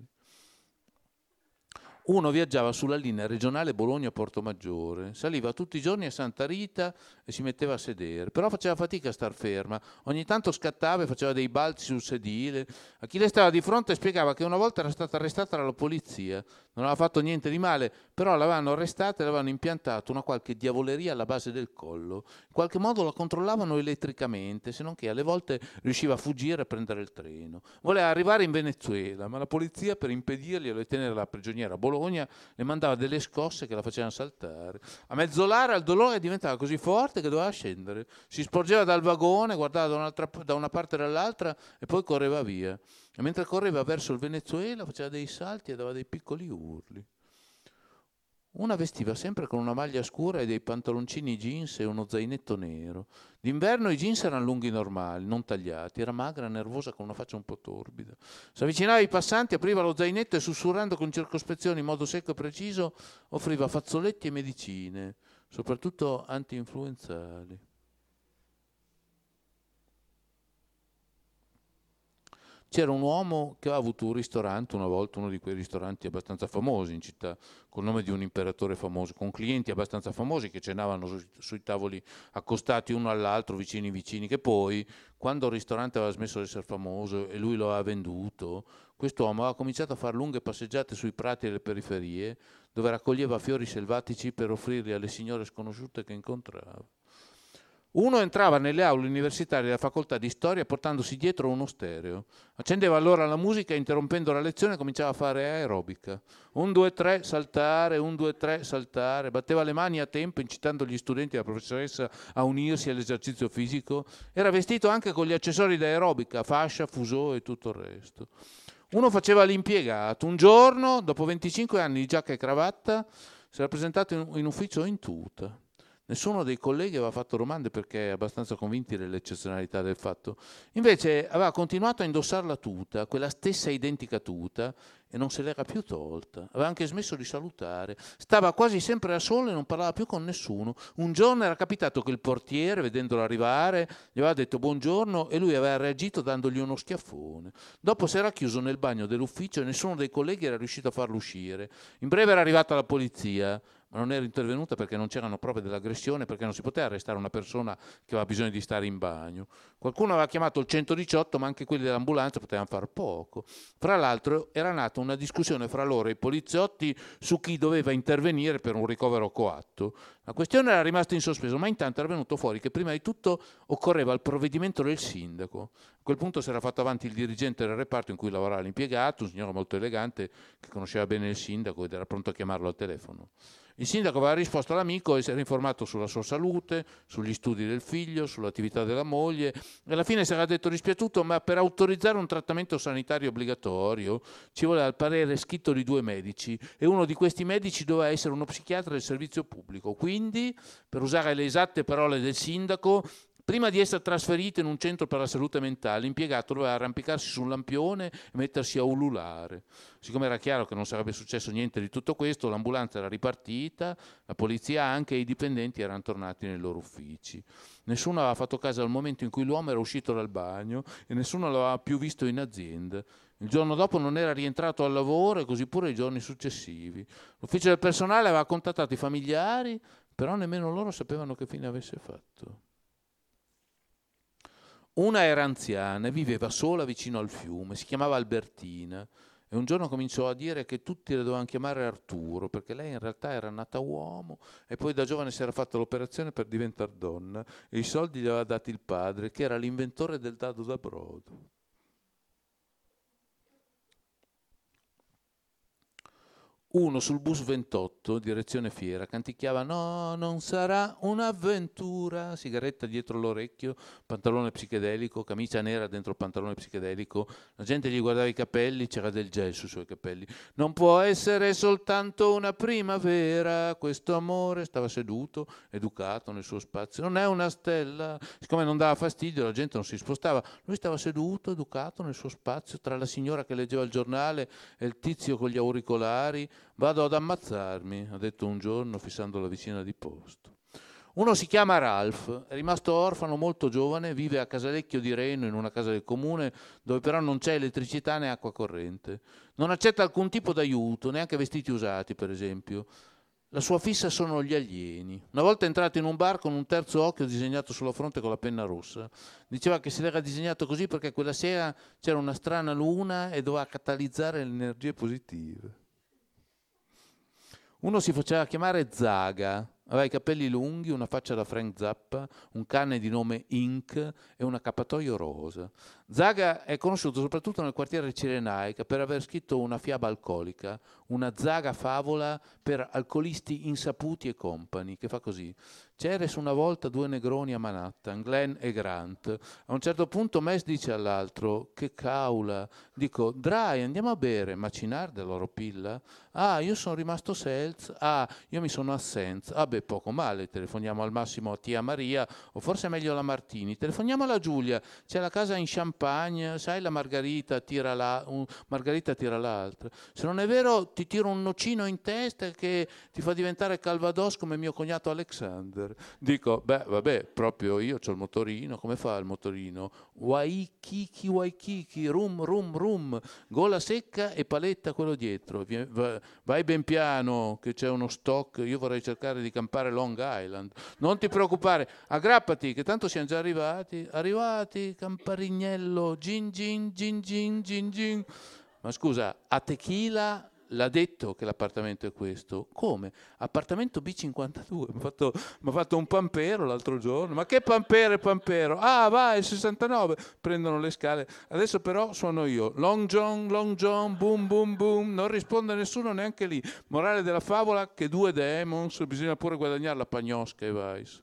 Uno viaggiava sulla linea regionale Bologna-Portomaggiore, saliva tutti i giorni a Santa Rita e si metteva a sedere, però faceva fatica a star ferma, ogni tanto scattava e faceva dei balzi sul sedile. A chi le stava di fronte spiegava che una volta era stata arrestata dalla polizia, non aveva fatto niente di male, però l'avevano arrestata e le avevano impiantato una qualche diavoleria alla base del collo. In qualche modo la controllavano elettricamente, se non che alle volte riusciva a fuggire e prendere il treno. Voleva arrivare in Venezuela, ma la polizia per impedirglielo e tenerla prigioniera a Bologna le mandava delle scosse che la facevano saltare. A mezz'ora il dolore diventava così forte che doveva scendere. Si sporgeva dal vagone, guardava da una parte e dall'altra e poi correva via. E mentre correva verso il Venezuela faceva dei salti e dava dei piccoli urli. Una vestiva sempre con una maglia scura e dei pantaloncini jeans e uno zainetto nero. D'inverno i jeans erano lunghi normali, non tagliati. Era magra, nervosa, con una faccia un po' torbida. Si avvicinava ai passanti, apriva lo zainetto e sussurrando con circospezione in modo secco e preciso offriva fazzoletti e medicine, soprattutto anti-influenzali. C'era un uomo che aveva avuto un ristorante una volta, uno di quei ristoranti abbastanza famosi in città, col nome di un imperatore famoso, con clienti abbastanza famosi che cenavano sui tavoli accostati uno all'altro, vicini vicini, che poi, quando il ristorante aveva smesso di essere famoso e lui lo aveva venduto, quest'uomo aveva cominciato a fare lunghe passeggiate sui prati e le periferie, dove raccoglieva fiori selvatici per offrirli alle signore sconosciute che incontrava. Uno entrava nelle aule universitarie della facoltà di storia portandosi dietro uno stereo. Accendeva allora la musica e interrompendo la lezione cominciava a fare aerobica. 1, 2, 3, saltare, 1, 2, 3, saltare. Batteva le mani a tempo incitando gli studenti e la professoressa a unirsi all'esercizio fisico. Era vestito anche con gli accessori da aerobica, fascia, fuso e tutto il resto. Uno faceva l'impiegato. Un giorno, dopo 25 anni di giacca e cravatta, si era presentato in ufficio in tuta. Nessuno dei colleghi aveva fatto domande perché abbastanza convinti dell'eccezionalità del fatto. Invece aveva continuato a indossare la tuta, quella stessa identica tuta, e non se l'era più tolta. Aveva anche smesso di salutare. Stava quasi sempre da solo e non parlava più con nessuno. Un giorno era capitato che il portiere, vedendolo arrivare, gli aveva detto buongiorno e lui aveva reagito dandogli uno schiaffone. Dopo si era chiuso nel bagno dell'ufficio e nessuno dei colleghi era riuscito a farlo uscire. In breve era arrivata la polizia, ma non era intervenuta perché non c'erano prove dell'aggressione, perché non si poteva arrestare una persona che aveva bisogno di stare in bagno. Qualcuno aveva chiamato il 118, ma anche quelli dell'ambulanza potevano far poco. Fra l'altro era nata una discussione fra loro e i poliziotti su chi doveva intervenire per un ricovero coatto. La questione era rimasta in sospeso, ma intanto era venuto fuori che prima di tutto occorreva il provvedimento del sindaco. A quel punto si era fatto avanti il dirigente del reparto in cui lavorava l'impiegato, un signore molto elegante che conosceva bene il sindaco ed era pronto a chiamarlo al telefono. Il sindaco aveva risposto all'amico e si era informato sulla sua salute, sugli studi del figlio, sull'attività della moglie e alla fine si era detto dispiaciuto, ma per autorizzare un trattamento sanitario obbligatorio ci voleva il parere scritto di 2 medici e uno di questi medici doveva essere uno psichiatra del servizio pubblico. Quindi, per usare le esatte parole del sindaco, prima di essere trasferito in un centro per la salute mentale, l'impiegato doveva arrampicarsi su un lampione e mettersi a ululare. Siccome era chiaro che non sarebbe successo niente di tutto questo, l'ambulanza era ripartita, la polizia anche e i dipendenti erano tornati nei loro uffici. Nessuno aveva fatto caso al momento in cui l'uomo era uscito dal bagno e nessuno l'aveva più visto in azienda. Il giorno dopo non era rientrato al lavoro e così pure i giorni successivi. L'ufficio del personale aveva contattato i familiari, però nemmeno loro sapevano che fine avesse fatto. Una era anziana e viveva sola vicino al fiume, si chiamava Albertina e un giorno cominciò a dire che tutti le dovevano chiamare Arturo perché lei in realtà era nata uomo e poi da giovane si era fatta l'operazione per diventare donna e i soldi gli aveva dati il padre che era l'inventore del dado da brodo. Uno sul bus 28, direzione Fiera, canticchiava "No, non sarà un'avventura", sigaretta dietro l'orecchio, pantalone psichedelico, camicia nera dentro il pantalone psichedelico, la gente gli guardava i capelli, c'era del gel sui suoi capelli. "Non può essere soltanto una primavera, questo amore", stava seduto, educato nel suo spazio, "non è una stella", siccome non dava fastidio la gente non si spostava, lui stava seduto, educato nel suo spazio, tra la signora che leggeva il giornale e il tizio con gli auricolari. "Vado ad ammazzarmi", ha detto un giorno fissando la vicina di posto. Uno si chiama Ralph, è rimasto orfano molto giovane, vive a Casalecchio di Reno in una casa del comune dove però non c'è elettricità né acqua corrente. Non accetta alcun tipo d'aiuto, neanche vestiti usati per esempio. La sua fissa sono gli alieni. Una volta entrato in un bar con un terzo occhio disegnato sulla fronte con la penna rossa, diceva che se l'era disegnato così perché quella sera c'era una strana luna e doveva catalizzare le energie positive. Uno si faceva chiamare Zaga, aveva i capelli lunghi, una faccia da Frank Zappa, un cane di nome Ink e un accappatoio rosa. Zaga è conosciuto soprattutto nel quartiere Cirenaica per aver scritto una fiaba alcolica, una Zaga favola per alcolisti insaputi e company, che fa così. "C'eres una volta due negroni a Manhattan, Glenn e Grant. A un certo punto Mess dice all'altro: che caula. Dico: dai, andiamo a bere. Macinar dell'oro pilla? Ah, io sono rimasto selz. Ah, io mi sono assenza. Ah, beh, poco male. Telefoniamo al massimo a tia Maria, o forse è meglio la Martini. Telefoniamo alla Giulia. C'è la casa in Champagne. Sai, la Margarita tira Margarita tira l'altra. Se non è vero, ti tiro un nocino in testa che ti fa diventare Calvados come mio cognato Alexander." Dico, beh, vabbè, proprio io c'ho il motorino. Come fa il motorino? Waikiki, rum, rum, rum. Gola secca e paletta quello dietro. Vai ben piano che c'è uno stock. Io vorrei cercare di campare Long Island. Non ti preoccupare, aggrappati che tanto siamo già arrivati, Camparignello, gin gin, gin gin, gin gin. Ma scusa, a Tequila l'ha detto che l'appartamento è questo? Come? Appartamento B52. Mi ha fatto un pampero l'altro giorno. Ma che pampero e pampero? Ah, vai, il 69. Prendono le scale. Adesso però suono io. Long John, boom, boom, boom. Non risponde nessuno neanche lì. Morale della favola che due demons, bisogna pure guadagnare la pagnosca e vais.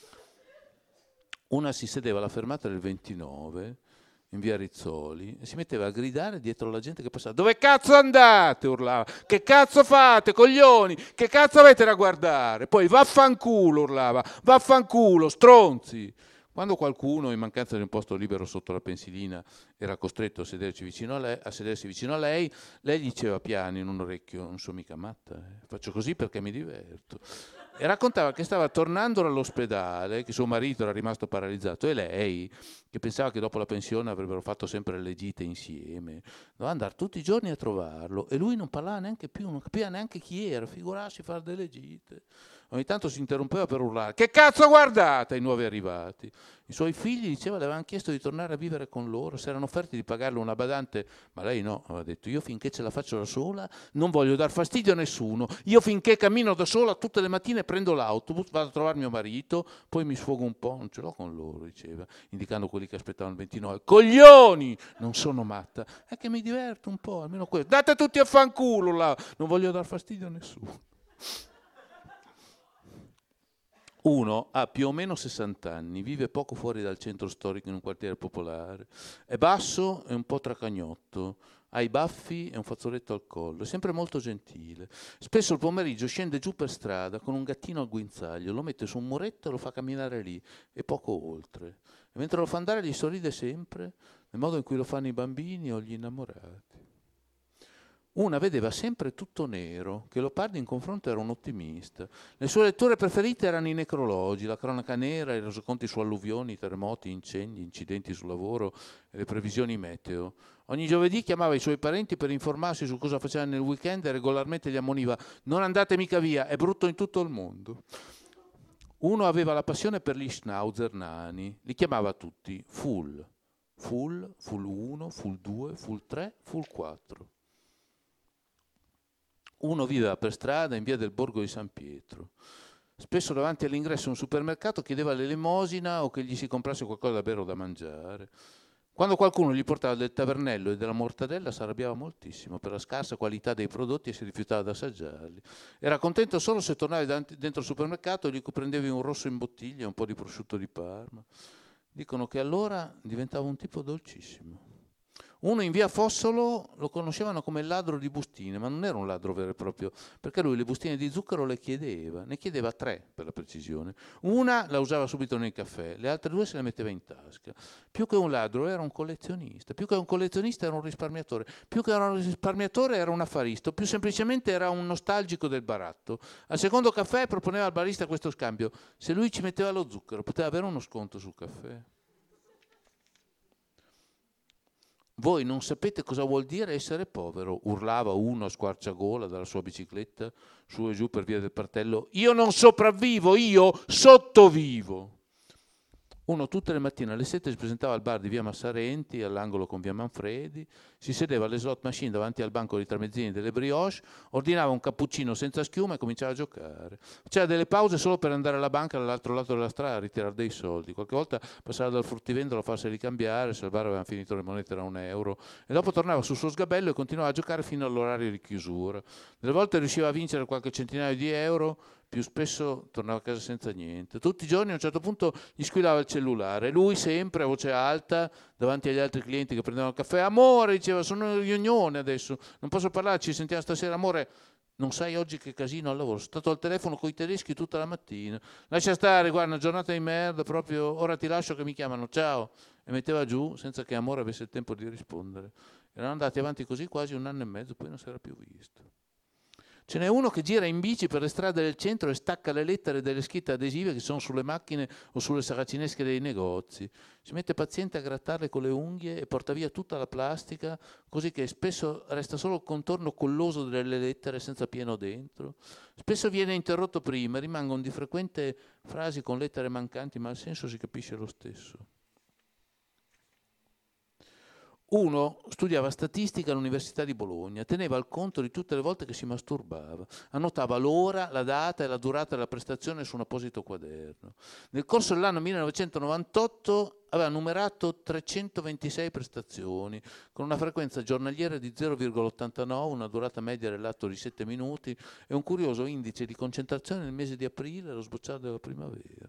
Una si sedeva alla fermata del 29 in via Rizzoli e si metteva a gridare dietro la gente che passava. "Dove cazzo andate?" urlava. "Che cazzo fate, coglioni? Che cazzo avete da guardare?" Poi "vaffanculo", urlava. "Vaffanculo, stronzi." Quando qualcuno, in mancanza di un posto libero sotto la pensilina, era costretto a sedersi vicino a lei, lei gli diceva piano in un orecchio: "Non sono mica matta, faccio così perché mi diverto." E raccontava che stava tornando dall'ospedale, che suo marito era rimasto paralizzato e lei, che pensava che dopo la pensione avrebbero fatto sempre le gite insieme, doveva andare tutti i giorni a trovarlo e lui non parlava neanche più, non capiva neanche chi era, figurarsi fare delle gite. Ogni tanto si interrompeva per urlare: "Che cazzo guardate?" ai nuovi arrivati. I suoi figli, diceva, le avevano chiesto di tornare a vivere con loro, si erano offerti di pagarle una badante, ma lei no, aveva detto: "Io finché ce la faccio da sola non voglio dar fastidio a nessuno, io finché cammino da sola tutte le mattine prendo l'autobus, vado a trovare mio marito, poi mi sfogo un po', non ce l'ho con loro", diceva, indicando quelli che aspettavano il 29. "Coglioni! Non sono matta, è che mi diverto un po', almeno questo. Date tutti a fanculo là, non voglio dar fastidio a nessuno." Uno ha più o meno 60 anni, vive poco fuori dal centro storico in un quartiere popolare, è basso e un po' tracagnotto, ha i baffi e un fazzoletto al collo, è sempre molto gentile. Spesso il pomeriggio scende giù per strada con un gattino al guinzaglio, lo mette su un muretto e lo fa camminare lì e poco oltre. E mentre lo fa andare gli sorride sempre, nel modo in cui lo fanno i bambini o gli innamorati. Una vedeva sempre tutto nero, che Leopardi in confronto era un ottimista. Le sue letture preferite erano i necrologi, la cronaca nera, i resoconti su alluvioni, terremoti, incendi, incidenti sul lavoro e le previsioni meteo. Ogni giovedì chiamava i suoi parenti per informarsi su cosa facevano nel weekend e regolarmente gli ammoniva: "Non andate mica via, è brutto in tutto il mondo." Uno aveva la passione per gli schnauzer nani, li chiamava tutti Full. Full 1, Full 2, Full 3, Full 4. Uno viveva per strada in via del Borgo di San Pietro. Spesso davanti all'ingresso di un supermercato chiedeva l'elemosina o che gli si comprasse qualcosa da bere o da mangiare. Quando qualcuno gli portava del tavernello e della mortadella si arrabbiava moltissimo per la scarsa qualità dei prodotti e si rifiutava di assaggiarli. Era contento solo se tornavi dentro il supermercato e gli prendevi un rosso in bottiglia e un po' di prosciutto di Parma. Dicono che allora diventava un tipo dolcissimo. Uno in via Fossolo lo conoscevano come il ladro di bustine, ma non era un ladro vero e proprio, perché lui le bustine di zucchero le chiedeva, ne chiedeva 3 per la precisione. Una la usava subito nel caffè, le altre 2 se le metteva in tasca. Più che un ladro era un collezionista, più che un collezionista era un risparmiatore, più che un risparmiatore era un affarista, più semplicemente era un nostalgico del baratto. Al secondo caffè proponeva al barista questo scambio: se lui ci metteva lo zucchero poteva avere uno sconto sul caffè. Voi non sapete cosa vuol dire essere povero, urlava uno a squarciagola dalla sua bicicletta, su e giù per via del Partello. Io non sopravvivo, io sottovivo. Uno tutte le mattine alle 7 si presentava al bar di via Massarenti, all'angolo con via Manfredi, si sedeva alle slot machine davanti al banco dei tramezzini delle brioche, ordinava un cappuccino senza schiuma e cominciava a giocare. Faceva delle pause solo per andare alla banca dall'altro lato della strada a ritirare dei soldi. Qualche volta passava dal fruttivendolo a farseli cambiare, se al bar avevano finito le monete da €1, e dopo tornava sul suo sgabello e continuava a giocare fino all'orario di chiusura. Delle volte riusciva a vincere qualche centinaio di euro, più spesso tornava a casa senza niente. Tutti i giorni a un certo punto gli squillava il cellulare. Lui sempre a voce alta davanti agli altri clienti che prendevano il caffè: amore, diceva, sono in riunione adesso, non posso parlare, ci sentiamo stasera. Amore, non sai oggi che casino al lavoro, sono stato al telefono con i tedeschi tutta la mattina. Lascia stare, guarda, una giornata di merda proprio, ora ti lascio che mi chiamano, ciao. E metteva giù senza che Amore avesse il tempo di rispondere. Erano andati avanti così quasi 1 anno e mezzo, poi non si era più visto. Ce n'è uno che gira in bici per le strade del centro e stacca le lettere delle scritte adesive che sono sulle macchine o sulle saracinesche dei negozi. Si mette paziente a grattarle con le unghie e porta via tutta la plastica, così che spesso resta solo il contorno colloso delle lettere senza pieno dentro. Spesso viene interrotto prima, rimangono di frequente frasi con lettere mancanti, ma il senso si capisce lo stesso. Uno studiava statistica all'Università di Bologna, teneva il conto di tutte le volte che si masturbava, annotava l'ora, la data e la durata della prestazione su un apposito quaderno. Nel corso dell'anno 1998 aveva numerato 326 prestazioni, con una frequenza giornaliera di 0,89, una durata media dell'atto di 7 minuti e un curioso indice di concentrazione nel mese di aprile, lo sbocciare della primavera.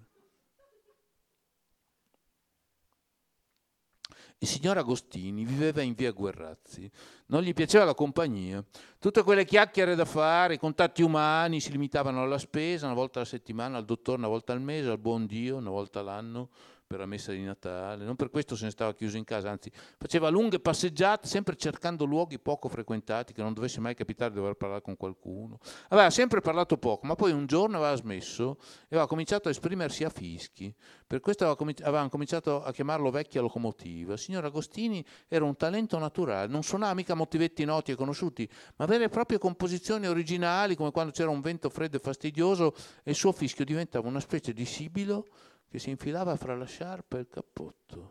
Il signor Agostini viveva in via Guerrazzi, non gli piaceva la compagnia. Tutte quelle chiacchiere da fare, i contatti umani si limitavano alla spesa, una volta alla settimana, al dottore una volta al mese, al buon Dio una volta all'anno per la messa di Natale. Non per questo se ne stava chiuso in casa, anzi faceva lunghe passeggiate sempre cercando luoghi poco frequentati, che non dovesse mai capitare di dover parlare con qualcuno. Aveva sempre parlato poco, ma poi un giorno aveva smesso e aveva cominciato a esprimersi a fischi. Per questo avevano cominciato a chiamarlo vecchia locomotiva. Il signor Agostini era un talento naturale, non suonava mica motivetti noti e conosciuti, ma vere e proprie composizioni originali, come quando c'era un vento freddo e fastidioso e il suo fischio diventava una specie di sibilo che si infilava fra la sciarpa e il cappotto.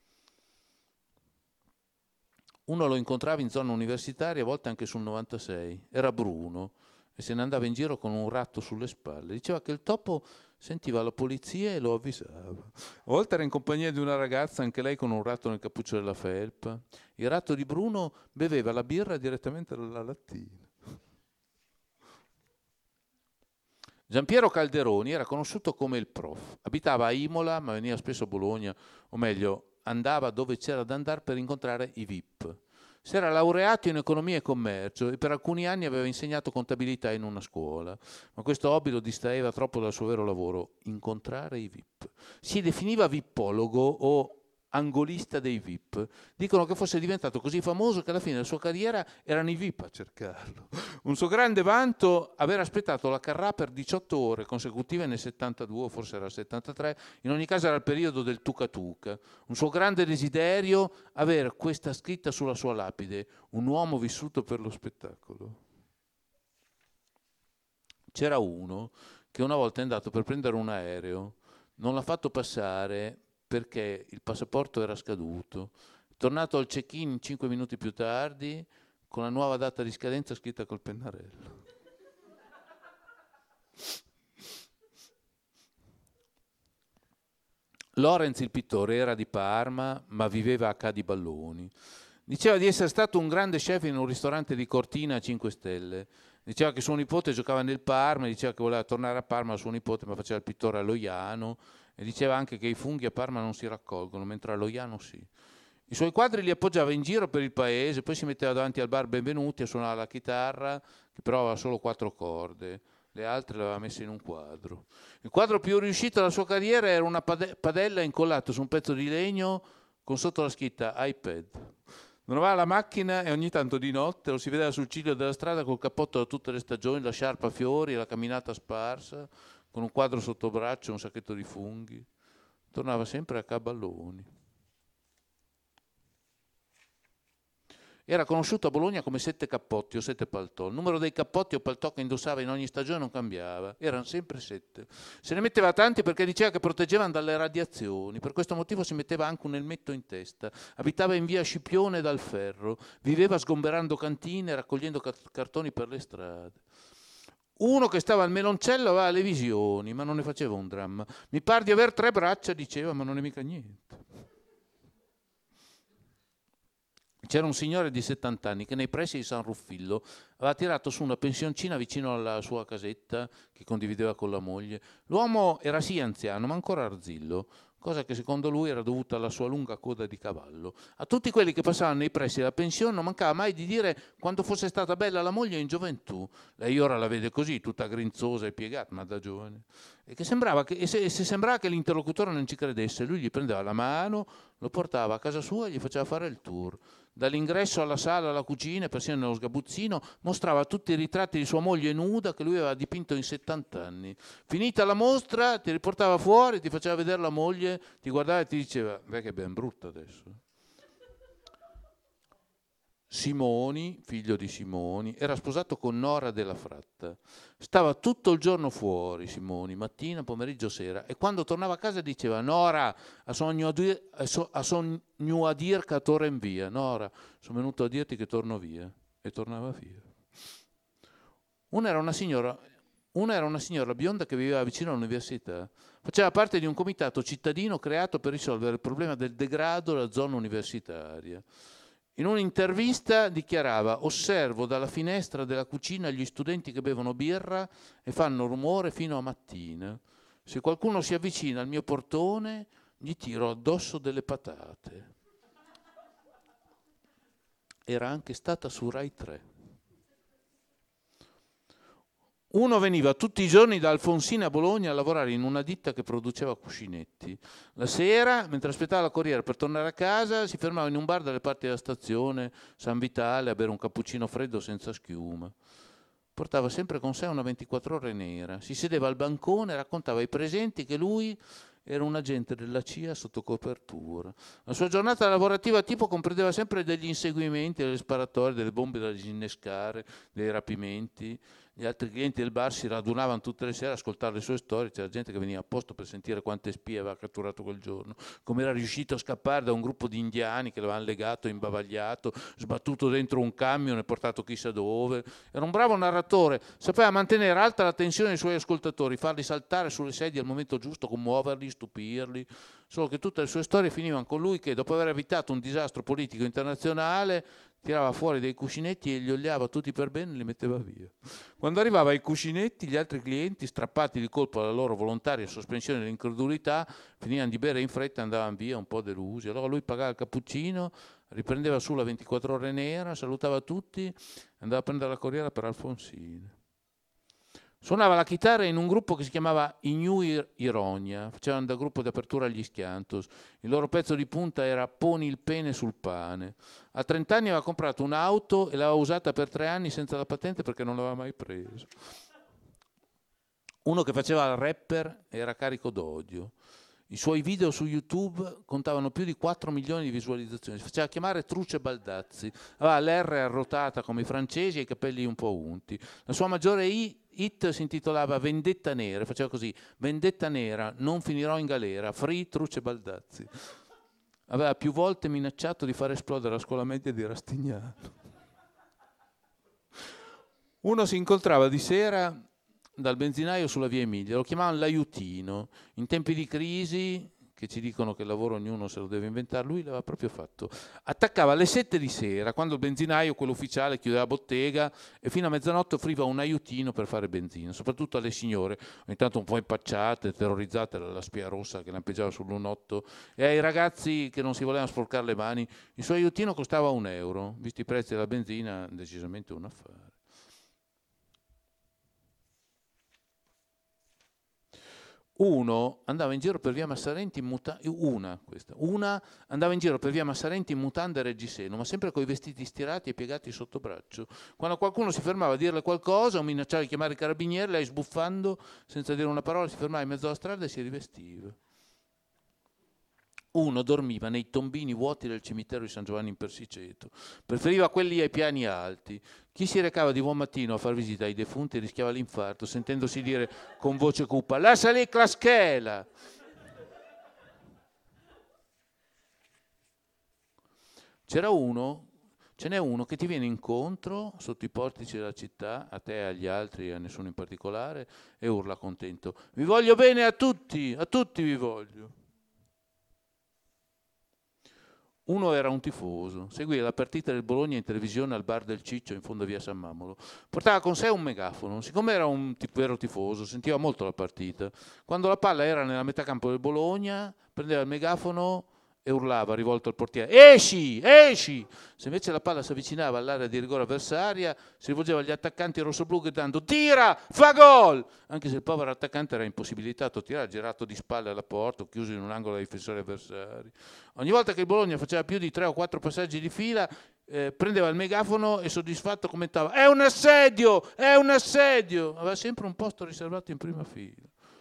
Uno lo incontrava in zona universitaria, a volte anche sul 96. Era bruno e se ne andava in giro con un ratto sulle spalle. Diceva che il topo sentiva la polizia e lo avvisava. A volte era in compagnia di una ragazza, anche lei con un ratto nel cappuccio della felpa. Il ratto di Bruno beveva la birra direttamente dalla lattina. Giampiero Calderoni era conosciuto come il prof. Abitava a Imola, ma veniva spesso a Bologna, o meglio, andava dove c'era da andare per incontrare i VIP. Si era laureato in economia e commercio e per alcuni anni aveva insegnato contabilità in una scuola, ma questo hobby lo distraeva troppo dal suo vero lavoro, incontrare i VIP. Si definiva vippologo o angolista dei VIP. Dicono che fosse diventato così famoso che alla fine della sua carriera erano i VIP a cercarlo. Un suo grande vanto aver aspettato la Carrà per 18 ore consecutive nel 72, forse era il 73, in ogni caso era il periodo del Tuca Tuca. Un suo grande desiderio avere questa scritta sulla sua lapide: un uomo vissuto per lo spettacolo. C'era uno che una volta è andato per prendere un aereo, non l'ha fatto passare perché il passaporto era scaduto, è tornato al check-in 5 minuti più tardi con la nuova data di scadenza scritta col pennarello. Lorenz il pittore era di Parma, ma viveva a Cadiballoni. Diceva di essere stato un grande chef in un ristorante di Cortina a 5 stelle. Diceva che suo nipote giocava nel Parma, diceva che voleva tornare a Parma a suo nipote, ma faceva il pittore a Loiano, e diceva anche che i funghi a Parma non si raccolgono, mentre a Loiano sì. I suoi quadri li appoggiava in giro per il paese, poi si metteva davanti al bar Benvenuti a suonare la chitarra, che però aveva solo 4 corde, le altre le aveva messe in un quadro. Il quadro più riuscito della sua carriera era una padella incollata su un pezzo di legno con sotto la scritta iPad. Non aveva la macchina e ogni tanto di notte lo si vedeva sul ciglio della strada col cappotto da tutte le stagioni, la sciarpa a fiori, la camminata sparsa, con un quadro sotto braccio e un sacchetto di funghi. Tornava sempre a Caballoni. Era conosciuto a Bologna come 7 cappotti o 7 paltò. Il numero dei cappotti o paltò che indossava in ogni stagione non cambiava, erano sempre 7. Se ne metteva tanti perché diceva che proteggevano dalle radiazioni, per questo motivo si metteva anche un elmetto in testa. Abitava in via Scipione dal Ferro, viveva sgomberando cantine e raccogliendo cartoni per le strade. Uno che stava al Meloncello aveva le visioni, ma non ne faceva un dramma. Mi par di aver 3 braccia, diceva, ma non è mica niente. C'era un signore di 70 anni che nei pressi di San Ruffillo aveva tirato su una pensioncina vicino alla sua casetta che condivideva con la moglie. L'uomo era sì anziano, ma ancora arzillo, cosa che secondo lui era dovuta alla sua lunga coda di cavallo. A tutti quelli che passavano nei pressi della pensione non mancava mai di dire quanto fosse stata bella la moglie in gioventù. Lei ora la vede così, tutta grinzosa e piegata, ma da giovane. E se sembrava che l'interlocutore non ci credesse, lui gli prendeva la mano, lo portava a casa sua e gli faceva fare il tour. Dall'ingresso alla sala, alla cucina, persino nello sgabuzzino, mostrava tutti i ritratti di sua moglie nuda che lui aveva dipinto in 70 anni. Finita la mostra, ti riportava fuori, ti faceva vedere la moglie, ti guardava e ti diceva, beh che è ben brutta adesso. Simoni, figlio di Simoni, era sposato con Nora della Fratta. Stava tutto il giorno fuori, Simoni, mattina, pomeriggio, sera, e quando tornava a casa diceva Nora, a sogno a dir che torno via. Nora, sono venuto a dirti che torno via. E tornava via. Una era una signora bionda che viveva vicino all'università. Faceva parte di un comitato cittadino creato per risolvere il problema del degrado della zona universitaria. In un'intervista dichiarava: osservo dalla finestra della cucina gli studenti che bevono birra e fanno rumore fino a mattina. Se qualcuno si avvicina al mio portone, gli tiro addosso delle patate. Era anche stata su Rai 3. Uno veniva tutti i giorni da Alfonsina a Bologna a lavorare in una ditta che produceva cuscinetti. La sera, mentre aspettava la corriera per tornare a casa, si fermava in un bar dalle parti della stazione San Vitale a bere un cappuccino freddo senza schiuma. Portava sempre con sé una 24 ore nera. Si sedeva al bancone e raccontava ai presenti che lui era un agente della CIA sotto copertura. La sua giornata lavorativa tipo comprendeva sempre degli inseguimenti, delle sparatorie, delle bombe da disinnescare, dei rapimenti. Gli altri clienti del bar si radunavano tutte le sere a ascoltare le sue storie. C'era gente che veniva apposta per sentire quante spie aveva catturato quel giorno, come era riuscito a scappare da un gruppo di indiani che l'avevano legato, imbavagliato, sbattuto dentro un camion e portato chissà dove. Era un bravo narratore, sapeva mantenere alta la tensione dei suoi ascoltatori, farli saltare sulle sedie al momento giusto, commuoverli, stupirli. Solo che tutte le sue storie finivano con lui che, dopo aver evitato un disastro politico internazionale, tirava fuori dei cuscinetti e li oliava tutti per bene e li metteva via. Quando arrivava ai cuscinetti, gli altri clienti, strappati di colpo alla loro volontaria sospensione dell'incredulità, finivano di bere in fretta e andavano via un po' delusi. Allora lui pagava il cappuccino, riprendeva su la 24 ore nera, salutava tutti e andava a prendere la corriera per Alfonsina. Suonava la chitarra in un gruppo che si chiamava I New Ironia, facevano da gruppo di apertura agli Schiantos. Il loro pezzo di punta era Poni il pene sul pane. A 30 anni aveva comprato un'auto e l'aveva usata per 3 anni senza la patente perché non l'aveva mai presa. Uno che faceva il rapper era carico d'odio. I suoi video su YouTube contavano più di 4 milioni di visualizzazioni. Si faceva chiamare Truce Baldazzi. Aveva l'R arrotata come i francesi e i capelli un po' unti. La sua maggiore hit si intitolava Vendetta Nera. Faceva così: Vendetta Nera, non finirò in galera. Free Truce Baldazzi. Aveva più volte minacciato di far esplodere la scuola media di Rastignano. Uno si incontrava di sera dal benzinaio sulla via Emilia, lo chiamavano l'aiutino. In tempi di crisi che ci dicono che il lavoro ognuno se lo deve inventare, lui l'aveva proprio fatto. Attaccava alle 7 di sera, quando il benzinaio, quello ufficiale, chiudeva la bottega, e fino a mezzanotte offriva un aiutino per fare benzina, soprattutto alle signore, ogni tanto un po' impacciate, terrorizzate dalla spia rossa che lampeggiava sul lunotto, e ai ragazzi che non si volevano sporcare le mani. Il suo aiutino costava €1, visti i prezzi della benzina, decisamente un affare. Uno andava in giro per via Massarenti in una andava in giro per via Massarenti in mutande e reggiseno, ma sempre coi vestiti stirati e piegati sotto braccio. Quando qualcuno si fermava a dirle qualcosa o minacciava di chiamare i carabinieri, lei sbuffando, senza dire una parola, si fermava in mezzo alla strada e si rivestiva. Uno dormiva nei tombini vuoti del cimitero di San Giovanni in Persiceto, preferiva quelli ai piani alti. Chi si recava di buon mattino a far visita ai defunti rischiava l'infarto, sentendosi dire con voce cupa: «Lascia lì la schela!». Ce n'è uno che ti viene incontro sotto i portici della città, a te e agli altri, a nessuno in particolare, e urla contento: «Vi voglio bene a tutti vi voglio». Uno era un tifoso, seguiva la partita del Bologna in televisione al bar del Ciccio in fondo a via San Mamolo. Portava con sé un megafono, siccome era un vero tifoso, sentiva molto la partita. Quando la palla era nella metà campo del Bologna, prendeva il megafono e urlava rivolto al portiere: «Esci, esci!». Se invece la palla si avvicinava all'area di rigore avversaria, si rivolgeva agli attaccanti rossoblù gridando: «Tira, fa gol!», anche se il povero attaccante era impossibilitato a tirare, girato di spalle alla porta o chiuso in un angolo dai difensori avversari. Ogni volta che il Bologna faceva più di 3 o 4 passaggi di fila, prendeva il megafono e soddisfatto commentava: «È un assedio, è un assedio!». Aveva sempre un posto riservato in prima fila.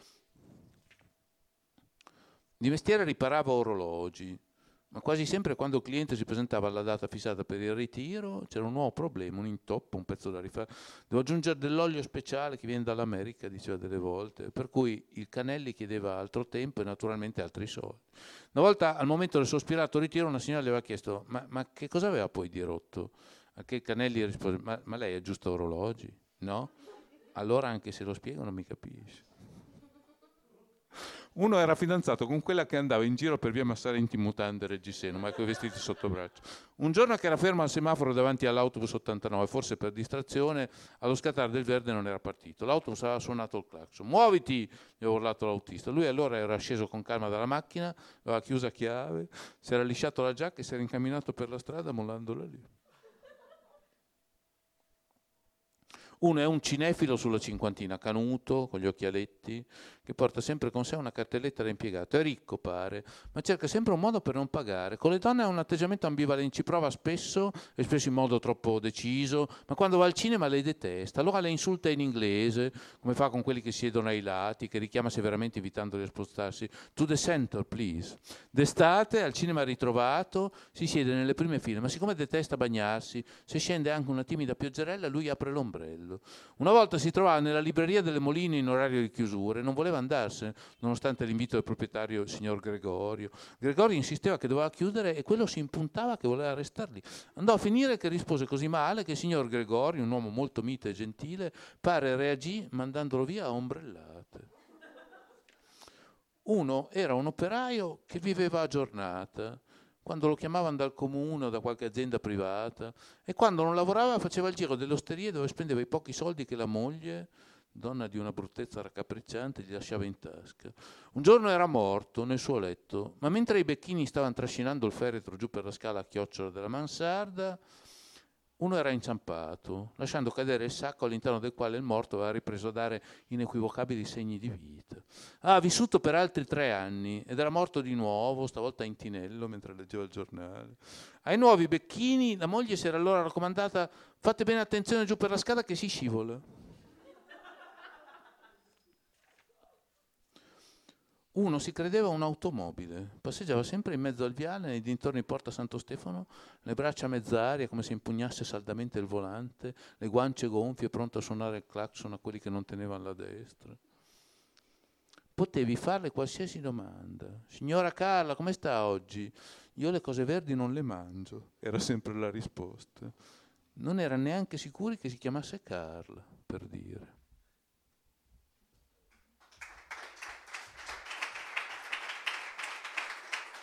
Di mestiere riparava orologi, ma quasi sempre quando il cliente si presentava alla data fissata per il ritiro c'era un nuovo problema, un intoppo, un pezzo da rifare. «Devo aggiungere dell'olio speciale che viene dall'America», diceva delle volte, per cui il Canelli chiedeva altro tempo e naturalmente altri soldi. Una volta, al momento del sospirato ritiro, una signora le aveva chiesto: ma che cosa aveva poi di rotto? A che Canelli rispose: ma lei aggiusta orologi? No? Allora anche se lo spiego non mi capisce. Uno era fidanzato con quella che andava in giro per via Massarenti in mutande e reggiseno, ma con i vestiti sotto braccio. Un giorno che era fermo al semaforo davanti all'autobus 89, forse per distrazione, allo scattare del verde non era partito. L'autobus aveva suonato il clacson. «Muoviti!», gli aveva urlato l'autista. Lui allora era sceso con calma dalla macchina, l'aveva chiusa a chiave, si era lisciato la giacca e si era incamminato per la strada mollandola lì. Uno è un cinefilo sulla cinquantina, canuto, con gli occhialetti, che porta sempre con sé una cartelletta da impiegato. È ricco, pare, ma cerca sempre un modo per non pagare. Con le donne ha un atteggiamento ambivalente, ci prova spesso, e spesso in modo troppo deciso, ma quando va al cinema le detesta. Allora le insulta in inglese, come fa con quelli che siedono ai lati, che richiama severamente invitandoli a spostarsi. «To the center, please». D'estate, al cinema ritrovato, si siede nelle prime file, ma siccome detesta bagnarsi, se scende anche una timida pioggerella, lui apre l'ombrello. Una volta si trovava nella libreria delle Moline in orario di chiusura e non voleva andarsene, nonostante l'invito del proprietario, il signor Gregorio. Gregorio insisteva che doveva chiudere e quello si impuntava che voleva restare lì. Andò a finire che rispose così male che il signor Gregorio, un uomo molto mite e gentile, pare reagì mandandolo via a ombrellate. Uno era un operaio che viveva a giornata, quando lo chiamavano dal comune o da qualche azienda privata, e quando non lavorava faceva il giro delle osterie dove spendeva i pochi soldi che la moglie, donna di una bruttezza raccapricciante, gli lasciava in tasca. Un giorno era morto nel suo letto, ma mentre i becchini stavano trascinando il feretro giù per la scala a chiocciola della mansarda, uno era inciampato, lasciando cadere il sacco all'interno del quale il morto aveva ripreso a dare inequivocabili segni di vita. Ha vissuto per altri 3 anni ed era morto di nuovo, stavolta in tinello mentre leggeva il giornale. Ai nuovi becchini la moglie si era allora raccomandata: «Fate bene attenzione giù per la scala che si scivola». Uno si credeva un'automobile, passeggiava sempre in mezzo al viale, nei dintorni di Porta Santo Stefano, le braccia a mezz'aria come se impugnasse saldamente il volante, le guance gonfie, pronto a suonare il clacson a quelli che non tenevano la destra. Potevi farle qualsiasi domanda. «Signora Carla, come sta oggi?» «Io le cose verdi non le mangio», era sempre la risposta. Non erano neanche sicuri che si chiamasse Carla, per dire.